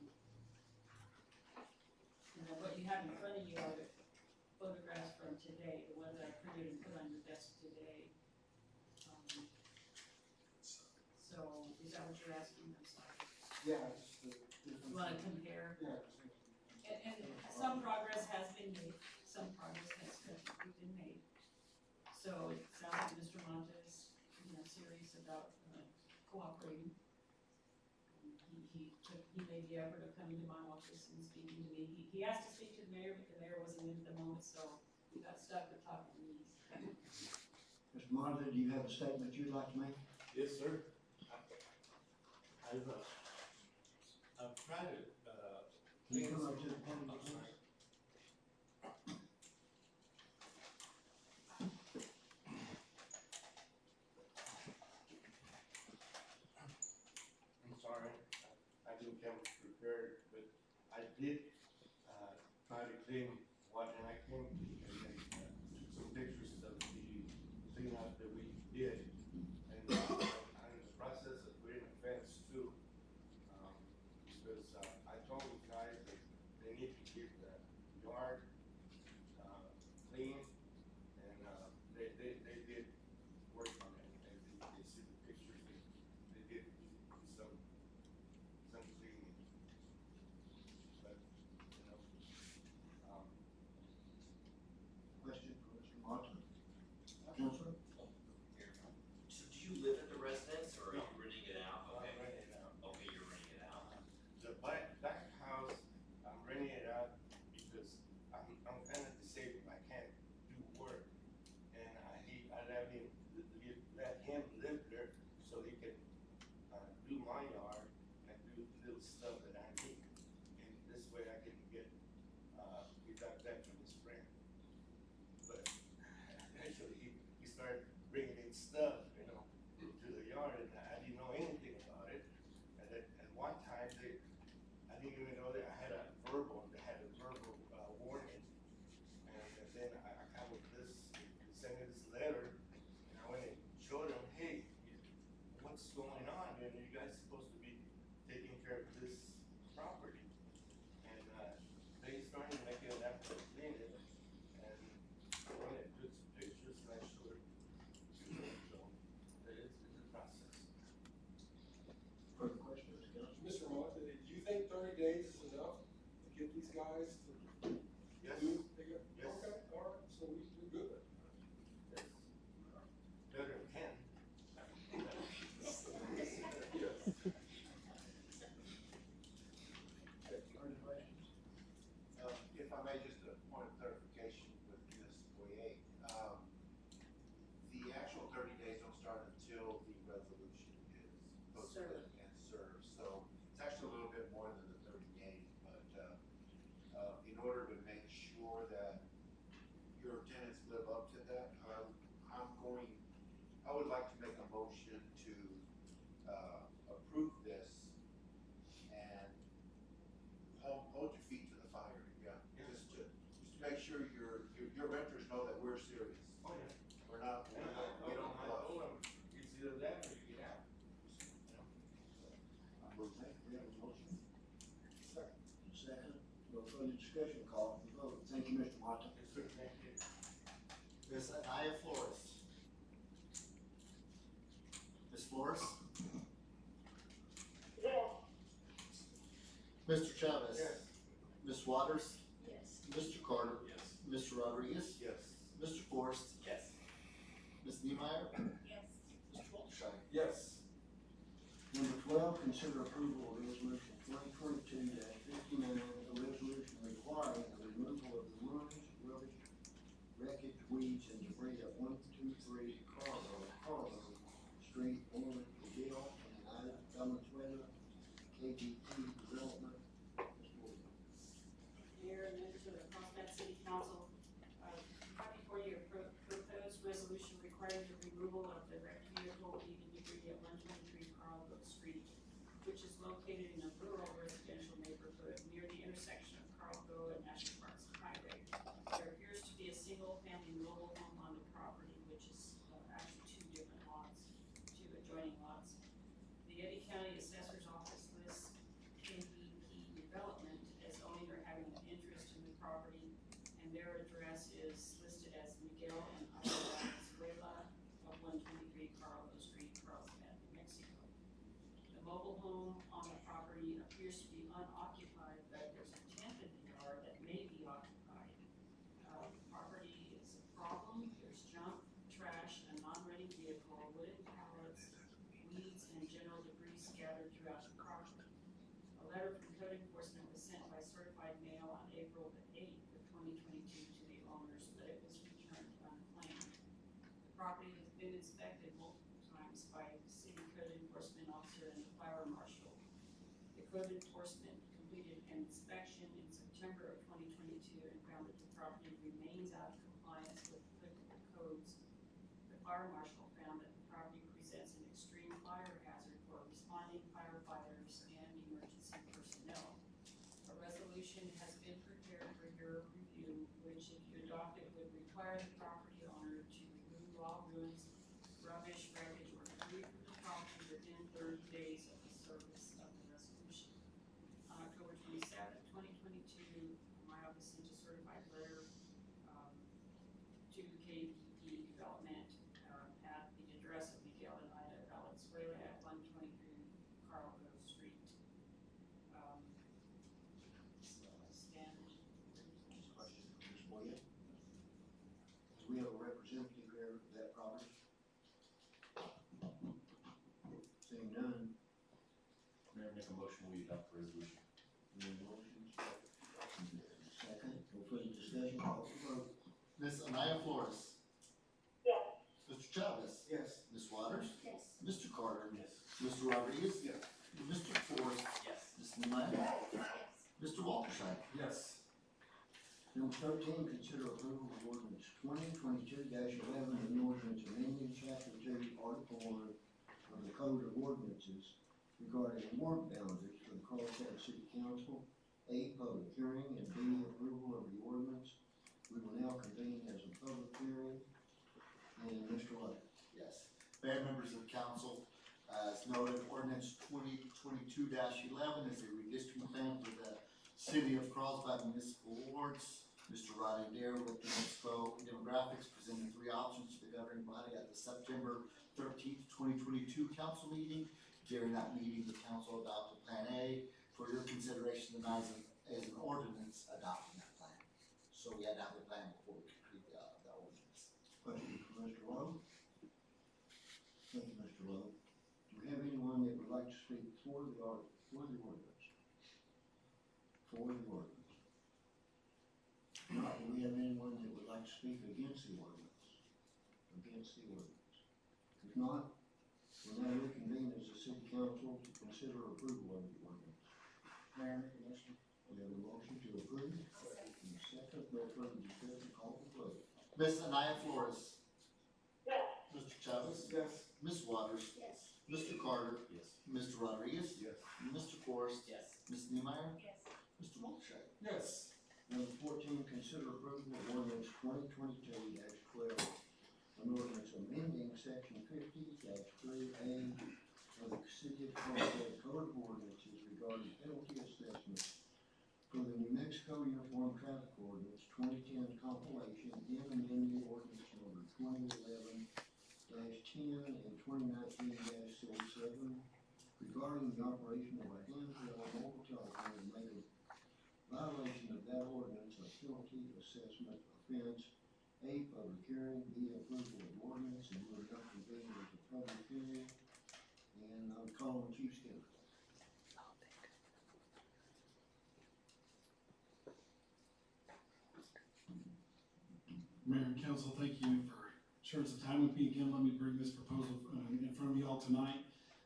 You know, what you have in front of you are the photographs from today, the ones that I printed and put on your desk today. Um, So, is that what you're asking? I'm sorry. Yeah, just the difference. You wanna compare? Yeah. just- And, and some progress has been made, some progress has definitely been made. So it sounds like Mister Monte is, you know, serious about uh, cooperating. Um, He, he took, he made the effort of coming to my office and speaking to me. He, he asked to speak to the mayor, but the mayor wasn't in at the moment, so we got stuck with talking to me. Mister Monitor, do you have a statement you'd like to make? Yes, sir. I've, uh, I've tried to, uh. Can you come up to the podium, I'm please? sorry. I'm sorry, I didn't come prepared, but I did, uh, try to clean what I can, and then, uh, took some pictures of the cleanup that we did. And uh, I'm in the process of putting a fence too, um, because, uh, I told the guys that they need to keep the yard, uh, clean, and, uh, they, they, they did work on it, and they, they see the pictures, they, they did some, some cleaning. But, you know, um, Question for Mister Monitor? Counselor? So do you live at the residence or are you renting it out? I'm Okay, renting it out. okay, you're renting it out. The back, back house, I'm renting it out because I'm, I'm kinda disabled, I can't do work. And I, he, I let him, let him live there so he can, uh, do my yard and do little stuff that I need. And this way I can get, uh, we got that from his friend. But actually, he, he started bringing in stuff, you know, to the yard and I didn't know anything about it. And at, at one time, they, I didn't even know that I had a verbal, they had a verbal, uh, warning. And, and then I, I come with this, sent me this letter, and I went and showed them, hey, what's going on? And you guys supposed to be taking care of this property. And, uh, they started making an effort to clean it, and I went and took some pictures and I showed it. So, it's, it's a process. Further questions, Counselor? Mister Monte, do you think thirty days is enough to get these guys to Yes. do? they got- Yes. Okay, all right, so we, we're good. Yes. Better than ten. Yes. Further questions? Uh, if I may, just a point of clarification with Miz Boyer. Um, the actual thirty days don't start until the resolution is posted Served. and served. So it's actually a little bit more than the thirty days, but, uh, uh, in order to make sure that your tenants live up to that, I'm, I'm going, I would like to make a motion to, uh, approve this and hold, hold your feet to the fire, yeah, just to, just to make sure your, your, your renters know that we're serious. Oh, yeah. We're not, we're And I not, we told don't him, I bluff. told him, it's either that or you get out. I will take, we have a motion. Second. Second, no further discussion, call for the vote. Thank you, Mister Monitor. It's good, thank you. Miss Anaya Flores. Miss Flores? Yes. Mister Chavez? Yes. Miss Waters? Yes. Mister Carter? Yes. Mister Rodriguez? Yes. Mister Forrest? Yes. Miss Niemeyer? Yes. Mister Walterscheid? Yes. Number twelve, consider approval of resolution twenty twenty-two fifty-nine, a resolution requiring the removal of the ruins, rubbish, Street, Norman, Miguel, and Ida Valenzuela, K G P Development. Miz Morgan. Mayor and members of the Carlsbad City Council, uh, right before you pro- proposed resolution requiring the removal of the wrecked vehicle leaving debris at one twenty-three Carl Brook Street, which is located in a rural residential neighborhood near the intersection of Carl Go and National Parks Highway. There appears to be a single-family mobile home on the property, which is uh, actually two different lots, two adjoining lots. The Eddy County Assessor's Office lists K B P Development as owning or having an interest in the property, and their address is listed as Miguel and Ida Valenzuela of one twenty-three Carlo Street, Carlsbad, New Mexico. The mobile home on the property appears to be unoccupied, but there's a tent in the yard that may be occupied. Uh, the property is a problem. There's junk, trash, a non-running vehicle, wooden pallets, weeds, and general debris scattered throughout the property. A letter from code enforcement was sent by certified mail on April the eighth of twenty twenty-two to the owners, but it was returned unclaimed. The property has been inspected multiple times by the city code enforcement officer and the fire marshal. The code enforcement completed an inspection in September of twenty twenty-two and found that the property remains out of compliance with applicable codes. The fire marshal found that the property presents an extreme fire hazard for responding firefighters and emergency personnel. A resolution has been prepared for your review, which if you adopt it would require the property owner to remove all ruins, rubbish, wreckage, or debris from the property within thirty days of the service of the resolution. On October twenty-seventh, twenty twenty-two, my office sent a certified letter um, to K B P Development um, at the address of Miguel and Ida Valenzuela at one twenty-three Carl Grove Street. Um, so I stand. Question for Miz Boyer. Do we have a representative here for that property? Seeing none, Mayor, make a motion, we adopt the resolution. any motions? Second, no further discussion, call for vote. Miss Anaya Flores. Yes. Mister Chavez. Yes. Miss Waters. Yes. Mister Carter. Yes. Mister Rodriguez. Yes. Mister Forrest. Yes. Miss Nemeyer. Yes. Mister Walterscheid. Yes. Number thirteen, consider approval of ordinance twenty twenty-two eleven, an ordinance amending chapter two, article one of the Code of Ordinances regarding ward boundaries for the Carlsbad City Council. A, public hearing, and B, approval of the ordinance. We will now convene as a public hearing. And Mister Lay. Yes. Mayor, members of the council, as noted, ordinance twenty twenty-two eleven is a redistricting plan for the city of Carlsbad municipal wards. Mister Rodney Dare with the Municipal Demographics presented three options to the governing body at the September thirteenth, twenty twenty-two council meeting. During that meeting, the council adopted Plan A for your consideration tonight as, an- as an ordinance adopting that plan. So we had to have a plan before we could create the, uh, the ordinance. Question for Mister Lowe? Thank you, Mister Lowe. Do we have anyone that would like to speak for the art, for the ordinance? For the ordinance? Not, do we have anyone that would like to speak against the ordinance? Against the ordinance? If not, we'll now reconvene as a city council to consider approval of the ordinance. Mayor, make a motion. We have a motion to approve. And a second, no further discussion, call for vote. Miss Anaya Flores. Yes. Mister Chavez. Yes. Miss Waters. Yes. Mister Carter. Yes. Mister Rodriguez. Yes. Mister Forrest. Yes. Miss Nemeyer. Yes. Mister Walterscheid. Yes. Number fourteen, consider approval of ordinance twenty twenty-two twelve, an ordinance amending section fifty three A of the City of Carlsbad Code of Ordinances regarding penalty assessments for the New Mexico Uniform Traffic Ordinance twenty ten compilation and amending ordinance number twenty eleven ten and twenty nineteen thirty-seven regarding the operation of a handheld mobile telephone and make a violation of that ordinance, a penalty assessment offense. A, public hearing. B, approval of ordinance, and we're not convening as a public hearing. And I'm calling Chief Skinner. Mayor and council, thank you for sharing some time with me again. Let me bring this proposal uh, in front of you all tonight.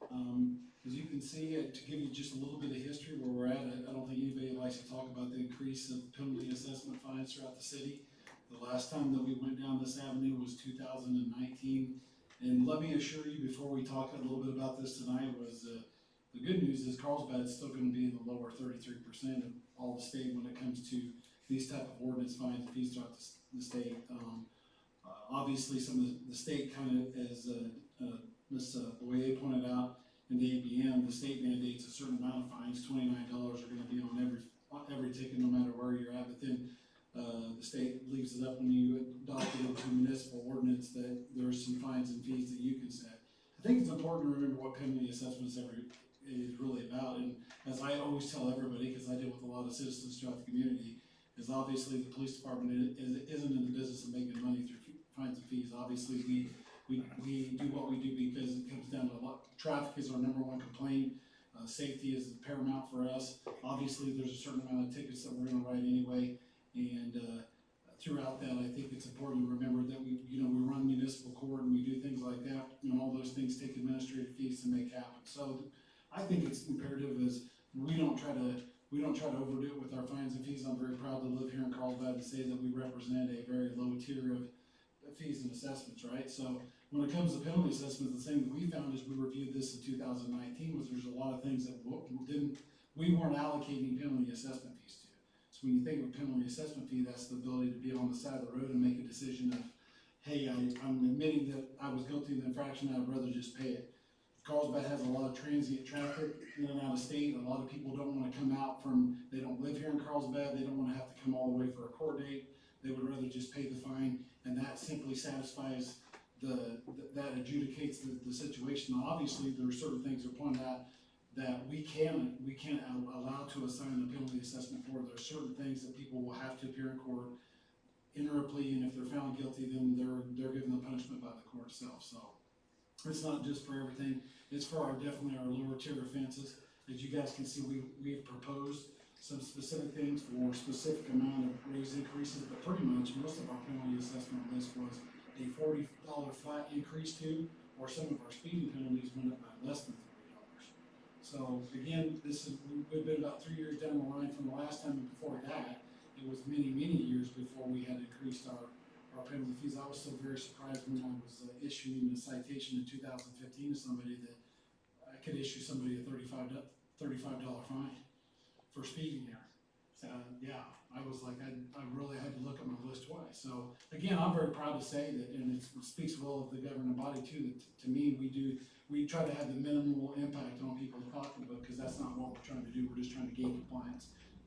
Um, as you can see, uh, to give you just a little bit of history where we're at, I, I don't think anybody likes to talk about the increase of penalty assessment fines throughout the city. The last time that we went down this avenue was two thousand nineteen. And let me assure you, before we talk a little bit about this tonight, was uh, the good news is Carlsbad is still going to be in the lower thirty-three percent of all the state when it comes to these type of ordinance fines and fees throughout the, the state. Um, uh, obviously, some of the, the state kind of, as uh, uh, Miz Boyer pointed out in the A B M, the state mandates a certain amount of fines. twenty-nine dollars are going to be on every every ticket, no matter where you're at. But then uh, the state leaves it up when you adopt it into municipal ordinance that there's some fines and fees that you can set. I think it's important to remember what penalty assessments every is really about. And as I always tell everybody, because I deal with a lot of citizens throughout the community, is obviously the police department is, isn't in the business of making money through fines and fees. Obviously, we, we, we do what we do because it comes down to a lot. Traffic is our number one complaint. Uh, safety is paramount for us. Obviously, there's a certain amount of tickets that we're gonna write anyway. And uh, throughout that, I think it's important to remember that we, you know, we run municipal court and we do things like that, and all those things take administrative fees to make happen. So I think it's imperative is we don't try to we don't try to overdo it with our fines and fees. I'm very proud to live here in Carlsbad and say that we represent a very low tier of fees and assessments, right? So when it comes to penalty assessments, the thing that we found as we reviewed this in two thousand nineteen was there's a lot of things that didn't we weren't allocating penalty assessment fees to. So when you think of a penalty assessment fee, that's the ability to be on the side of the road and make a decision of, hey, I, I'm admitting that I was guilty of the infraction, I'd rather just pay it. Carlsbad has a lot of transient traffic in and out of state. A lot of people don't want to come out from, they don't live here in Carlsbad, they don't want to have to come all the way for a court date. They would rather just pay the fine, and that simply satisfies the, that adjudicates the, the situation. Now, obviously, there are certain things that are pointed out that we can we can't allow to assign a penalty assessment for. There are certain things that people will have to appear in court, enter a plea, and if they're found guilty, then they're they're given the punishment by the court itself. So it's not just for everything. It's for our definitely our lower tier offenses. As you guys can see, we we've proposed some specific things for specific amount of raise increases, but pretty much most of our penalty assessment list was a forty dollar flat increase to, or some of our speeding penalties went up by less than forty dollars. So again, this is, we've been about three years down the line from the last time, and before that, it was many, many years before we had increased our, our penalty fees. I was still very surprised when I was uh, issuing a citation in two thousand fifteen to somebody that I could issue somebody a thirty-five dollar fine for speeding there. So, yeah, I was like, I, I really had to look at my list twice. So again, I'm very proud to say that, and it speaks well of the governing body too, that to me, we do, we try to have the minimal impact on people's pocketbook, because that's not what we're trying to do. We're just trying to gain compliance.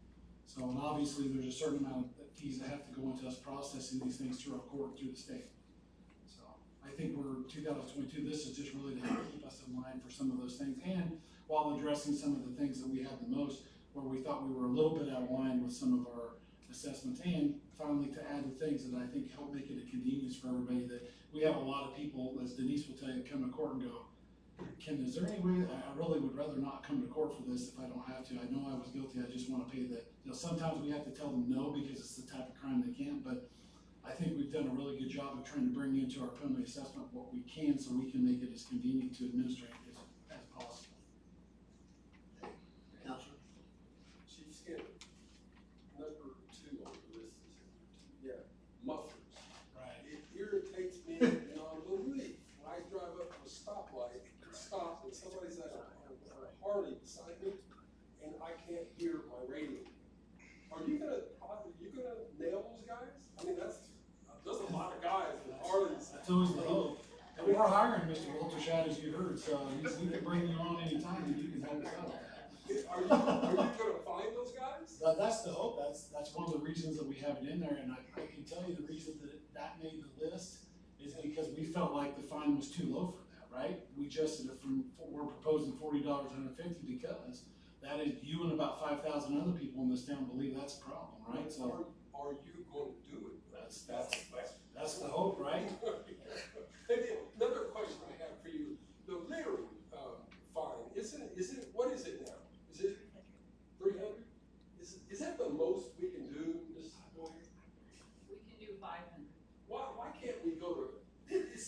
So, and obviously there's a certain amount of fees that have to go into us processing these things through our court and through the state. So I think we're two thousand twenty-two, this is just really to help keep us in line for some of those things, and while addressing some of the things that we had the most, where we thought we were a little bit out of line with some of our assessments, and finally to add the things that I think help make it a convenience for everybody. That we have a lot of people, as Denise will tell you, come to court and go, Ken, is there any way, I really would rather not come to court for this if I don't have to. I know I was guilty, I just want to pay the, you know, sometimes we have to tell them no because it's the type of crime they can't, but I think we've done a really good job of trying to bring into our penalty assessment what we can so we can make it as convenient to administrate as, as possible. Counselor? Chief Skinner, number two on the list is, yeah, mufflers. Right. It irritates me beyond belief. When I drive up to a stoplight, stop, and somebody's at a, a Harley beside me, and I can't hear my radio. Are you gonna, are you gonna nail those guys? I mean, that's, there's a lot of guys with Harleys. That's always the hope. And we're hiring Mister Walter Shad, as you heard, so he's, we can bring you on anytime and you can help us out. Are you, are you gonna find those guys? But that's the hope. That's that's one of the reasons that we have it in there. And I, I can tell you the reason that it, that made the list is because we felt like the fine was too low for that, right? We adjusted it from, we're proposing forty dollars, one hundred fifty dollars, because that is, you and about five thousand other people in this town believe that's a problem, right? So Are, are you going to do it? that's, that's, that's the hope, right? And then another question I have for you, the littering, um, fine, isn't, is it, what is it now? Is it three hundred? Is, is that the most we can do, Miz Boyer? We can do five hundred. Why, why can't we go to, it, it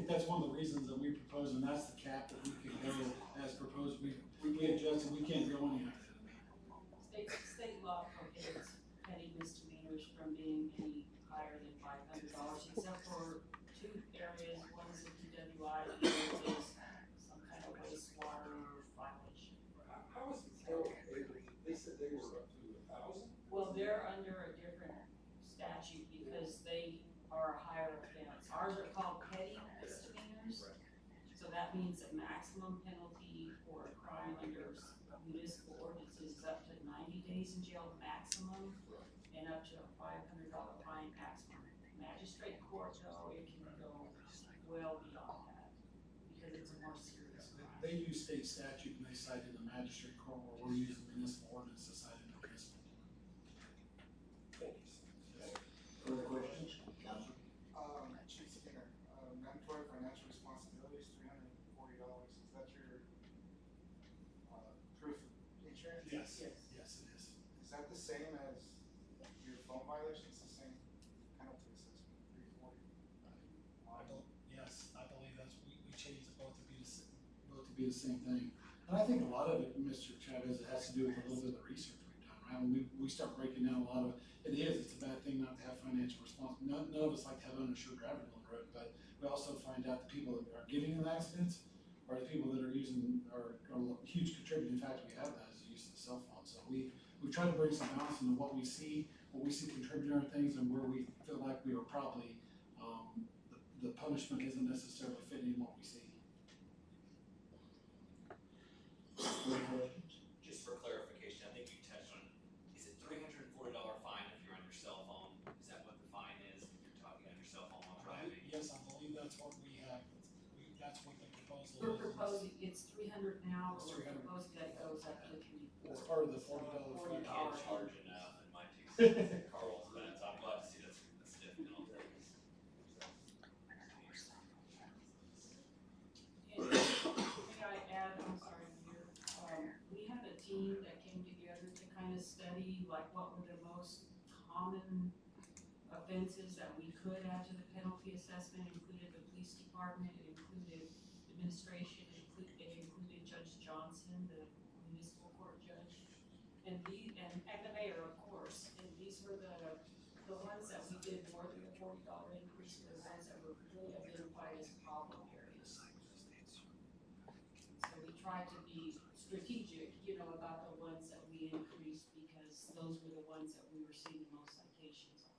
think that's one of the reasons that we propose, and that's the cap that we can go as proposed. We, we adjusted, we can't go any higher than that. State, state law prohibits petty misdemeanors from being any higher than five hundred dollars, except for two areas. One is a P W I, and the other is some kind of wastewater violation. How, how is the county able, they said they were up to a thousand? Well, they're under a different statute because they are a higher offense. Ours are called petty misdemeanors. So that means the maximum penalty for a crime under municipal ordinances is up to ninety days in jail maximum and up to a five hundred dollar fine maximum. Magistrate court though, it can go well beyond that because it's a more serious crime. They use state statute and they cite in the magistrate court, where we're using municipal ordinance to cite in the municipal. Further questions? Council? Um, Chief Skinner, uh, mandatory financial responsibility is three hundred and forty dollars. Is that your, uh, proof of insurance? Yes, Yes. yes, it is. Is that the same as your phone violation? It's the same penalty assessment, three forty? I bel yes, I believe that's, we, we changed it both to be the, s- both to be the same thing. And I think a lot of it, Mister Chavez, it has to do with a little bit of the research we've done, right? When we, we start breaking down a lot of, it is, it's a bad thing not to have financial responsibility. None, none of us like to have uninsured drivers on the road, but we also find out the people that are getting in accidents are the people that are using, are, are a huge contributing factor we have that is the use of the cell phone. So we, we try to bring some balance into what we see, what we see contributing to things and where we feel like we are probably, um, the, the punishment isn't necessarily fitting in what we see. Further questions? Just for clarification, I think you touched on, is it three hundred and forty dollar fine if you're on your cell phone? Is that what the fine is if you're talking on your cell phone while driving? Yes, I believe that's what we have, we, that's what the proposal is. We're proposing, it's three hundred now, It's but we're three hundred. proposing that it goes up to three forty. That's part of the forty dollar Forty fee. You can't dollars. charge enough in my two cents, Carl's bad, so I'm glad to see that's a stiff penalty. And may I add, I'm sorry, Mayor, um, we had a team that came together to kind of study like what were the most common offenses that we could add to the penalty assessment. It included the police department, it included administration, it included, it included Judge Johnson, the municipal court judge, and the, and, and the mayor, of course. And these were the, the ones that we did more than the forty dollar increase, were the ones that were really identified as problem areas. So we tried to be strategic, you know, about the ones that we increased because those were the ones that we were seeing the most citations on.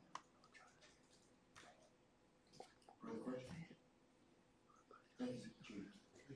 Further questions? Thank you, Chief.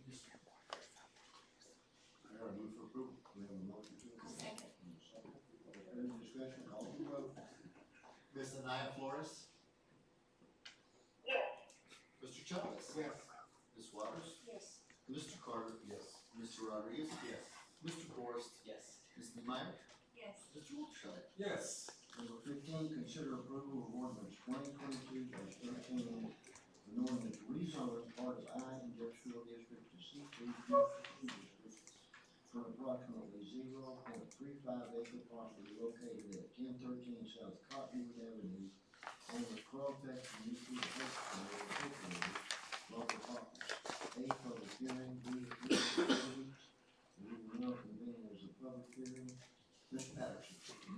I gotta move for approval. We have a motion to approve. Second. Second. Further discussion, call for the vote. Miss Anaya Flores, Yes. Mister Chavez. Yes. Miss Waters, Yes. Mister Carter. Yes. Mister Rodriguez. Yes. Mister Forrest, Yes. Miss Neemeyer, Yes. Mister Wolfson. Yes. Number fifteen, consider approval of ordinance twenty twenty-two thirteen, an ordinance rezoning part of I industrial district to C two commercial district for approximately zero point three five acre property located at ten thirteen South Cottonwood Avenue on the Crawford Mutual Health Center Incorporated, local property. A, public hearing, B, three readings. We will now convene as a public hearing. Mister Patterson.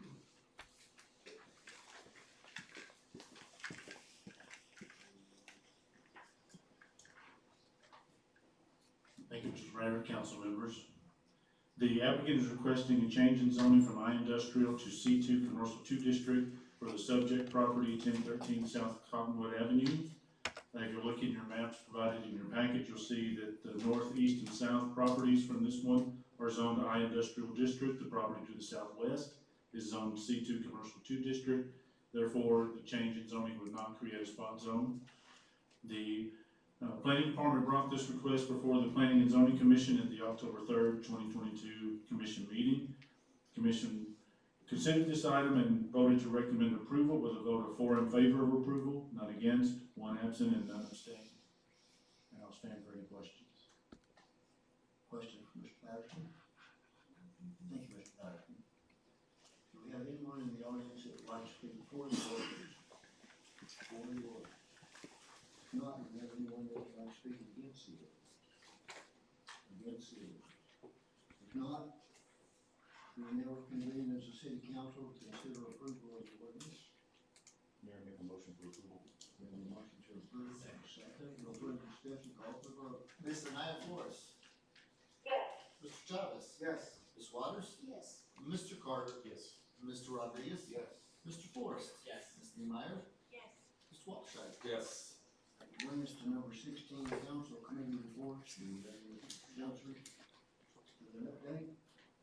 Thank you, Mister Mayor, council members. The applicant is requesting a change in zoning from I industrial to C two commercial two district for the subject property ten thirteen South Cottonwood Avenue. Uh, If you're looking at your maps provided in your package, you'll see that the north, east, and south properties from this one are zoned I industrial district. The property to the southwest is zoned C two commercial two district. Therefore, the change in zoning would not create a spot zone. The Uh, Planning Department brought this request before the Planning and Zoning Commission at the October third, twenty twenty-two Commission meeting. Commission considered this item and voted to recommend approval with a vote of four in favor of approval, none against, one absent, and none abstained. And I'll stand for any questions. Question from Mister Patterson? Thank you, Mister Patterson. Do we have anyone in the audience that would like to speak for the ordinance? For the ordinance. If not, do we have anyone anyone that would like to speak against it? Against it? If not, we now convene as a city council to consider approval of the ordinance. Mayor, make a motion for approval. We have a motion to approve, second, no further discussion, call for the vote. Mister Naya Flores. Yes. Mister Chavez. Yes. Miz Waters. Yes. Mister Carter. Yes. Mister Rodriguez. Yes. Mister Forrest. Yes. Miz Neemeyer. Yes. Mister Walshite. Yes. Brings us to number sixteen, council committee reports, and, uh, council, with an update.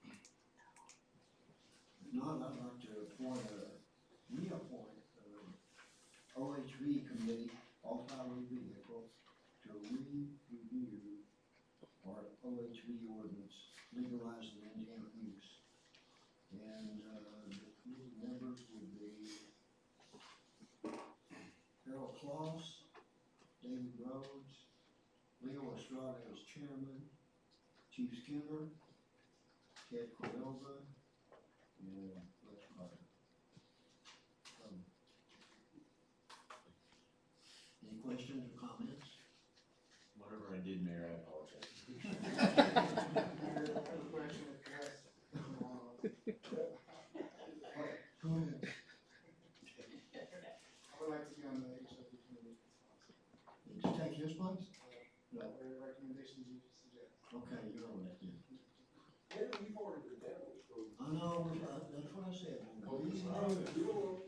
If not, I'd like to appoint a, reappoint, uh, O H V committee, off-highway vehicle, to re-review our O H V ordinance, legalizing in-camp use. And, uh, the committee members would be Harold Claus, David Rhodes, Leo Estrada as chairman, Chief Skinner, Ted Cordova, and Les Carter. Um, Any questions or comments? Whatever I did, Mayor, I apologize. I have a question, yes. Go ahead. I would like to be on the H O V committee if possible. Did you take his place? No. What are the recommendations you suggest? Okay, you're on that then. Maybe we've already been down this road. I know, uh, that's what I said. Oh, Easy you now. know.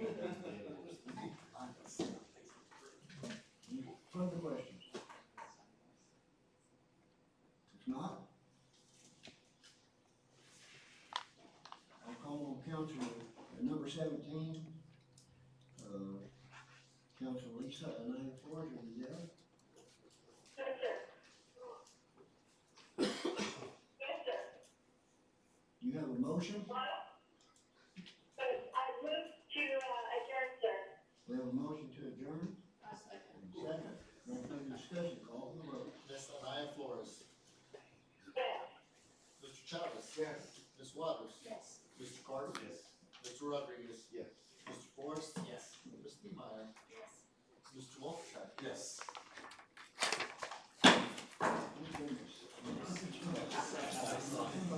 Any further questions? If not, I'll call on council, uh, number seventeen, uh, Council Lisa Anaya Flores, are you there? Yes, sir. Yes, sir. Do you have a motion? What?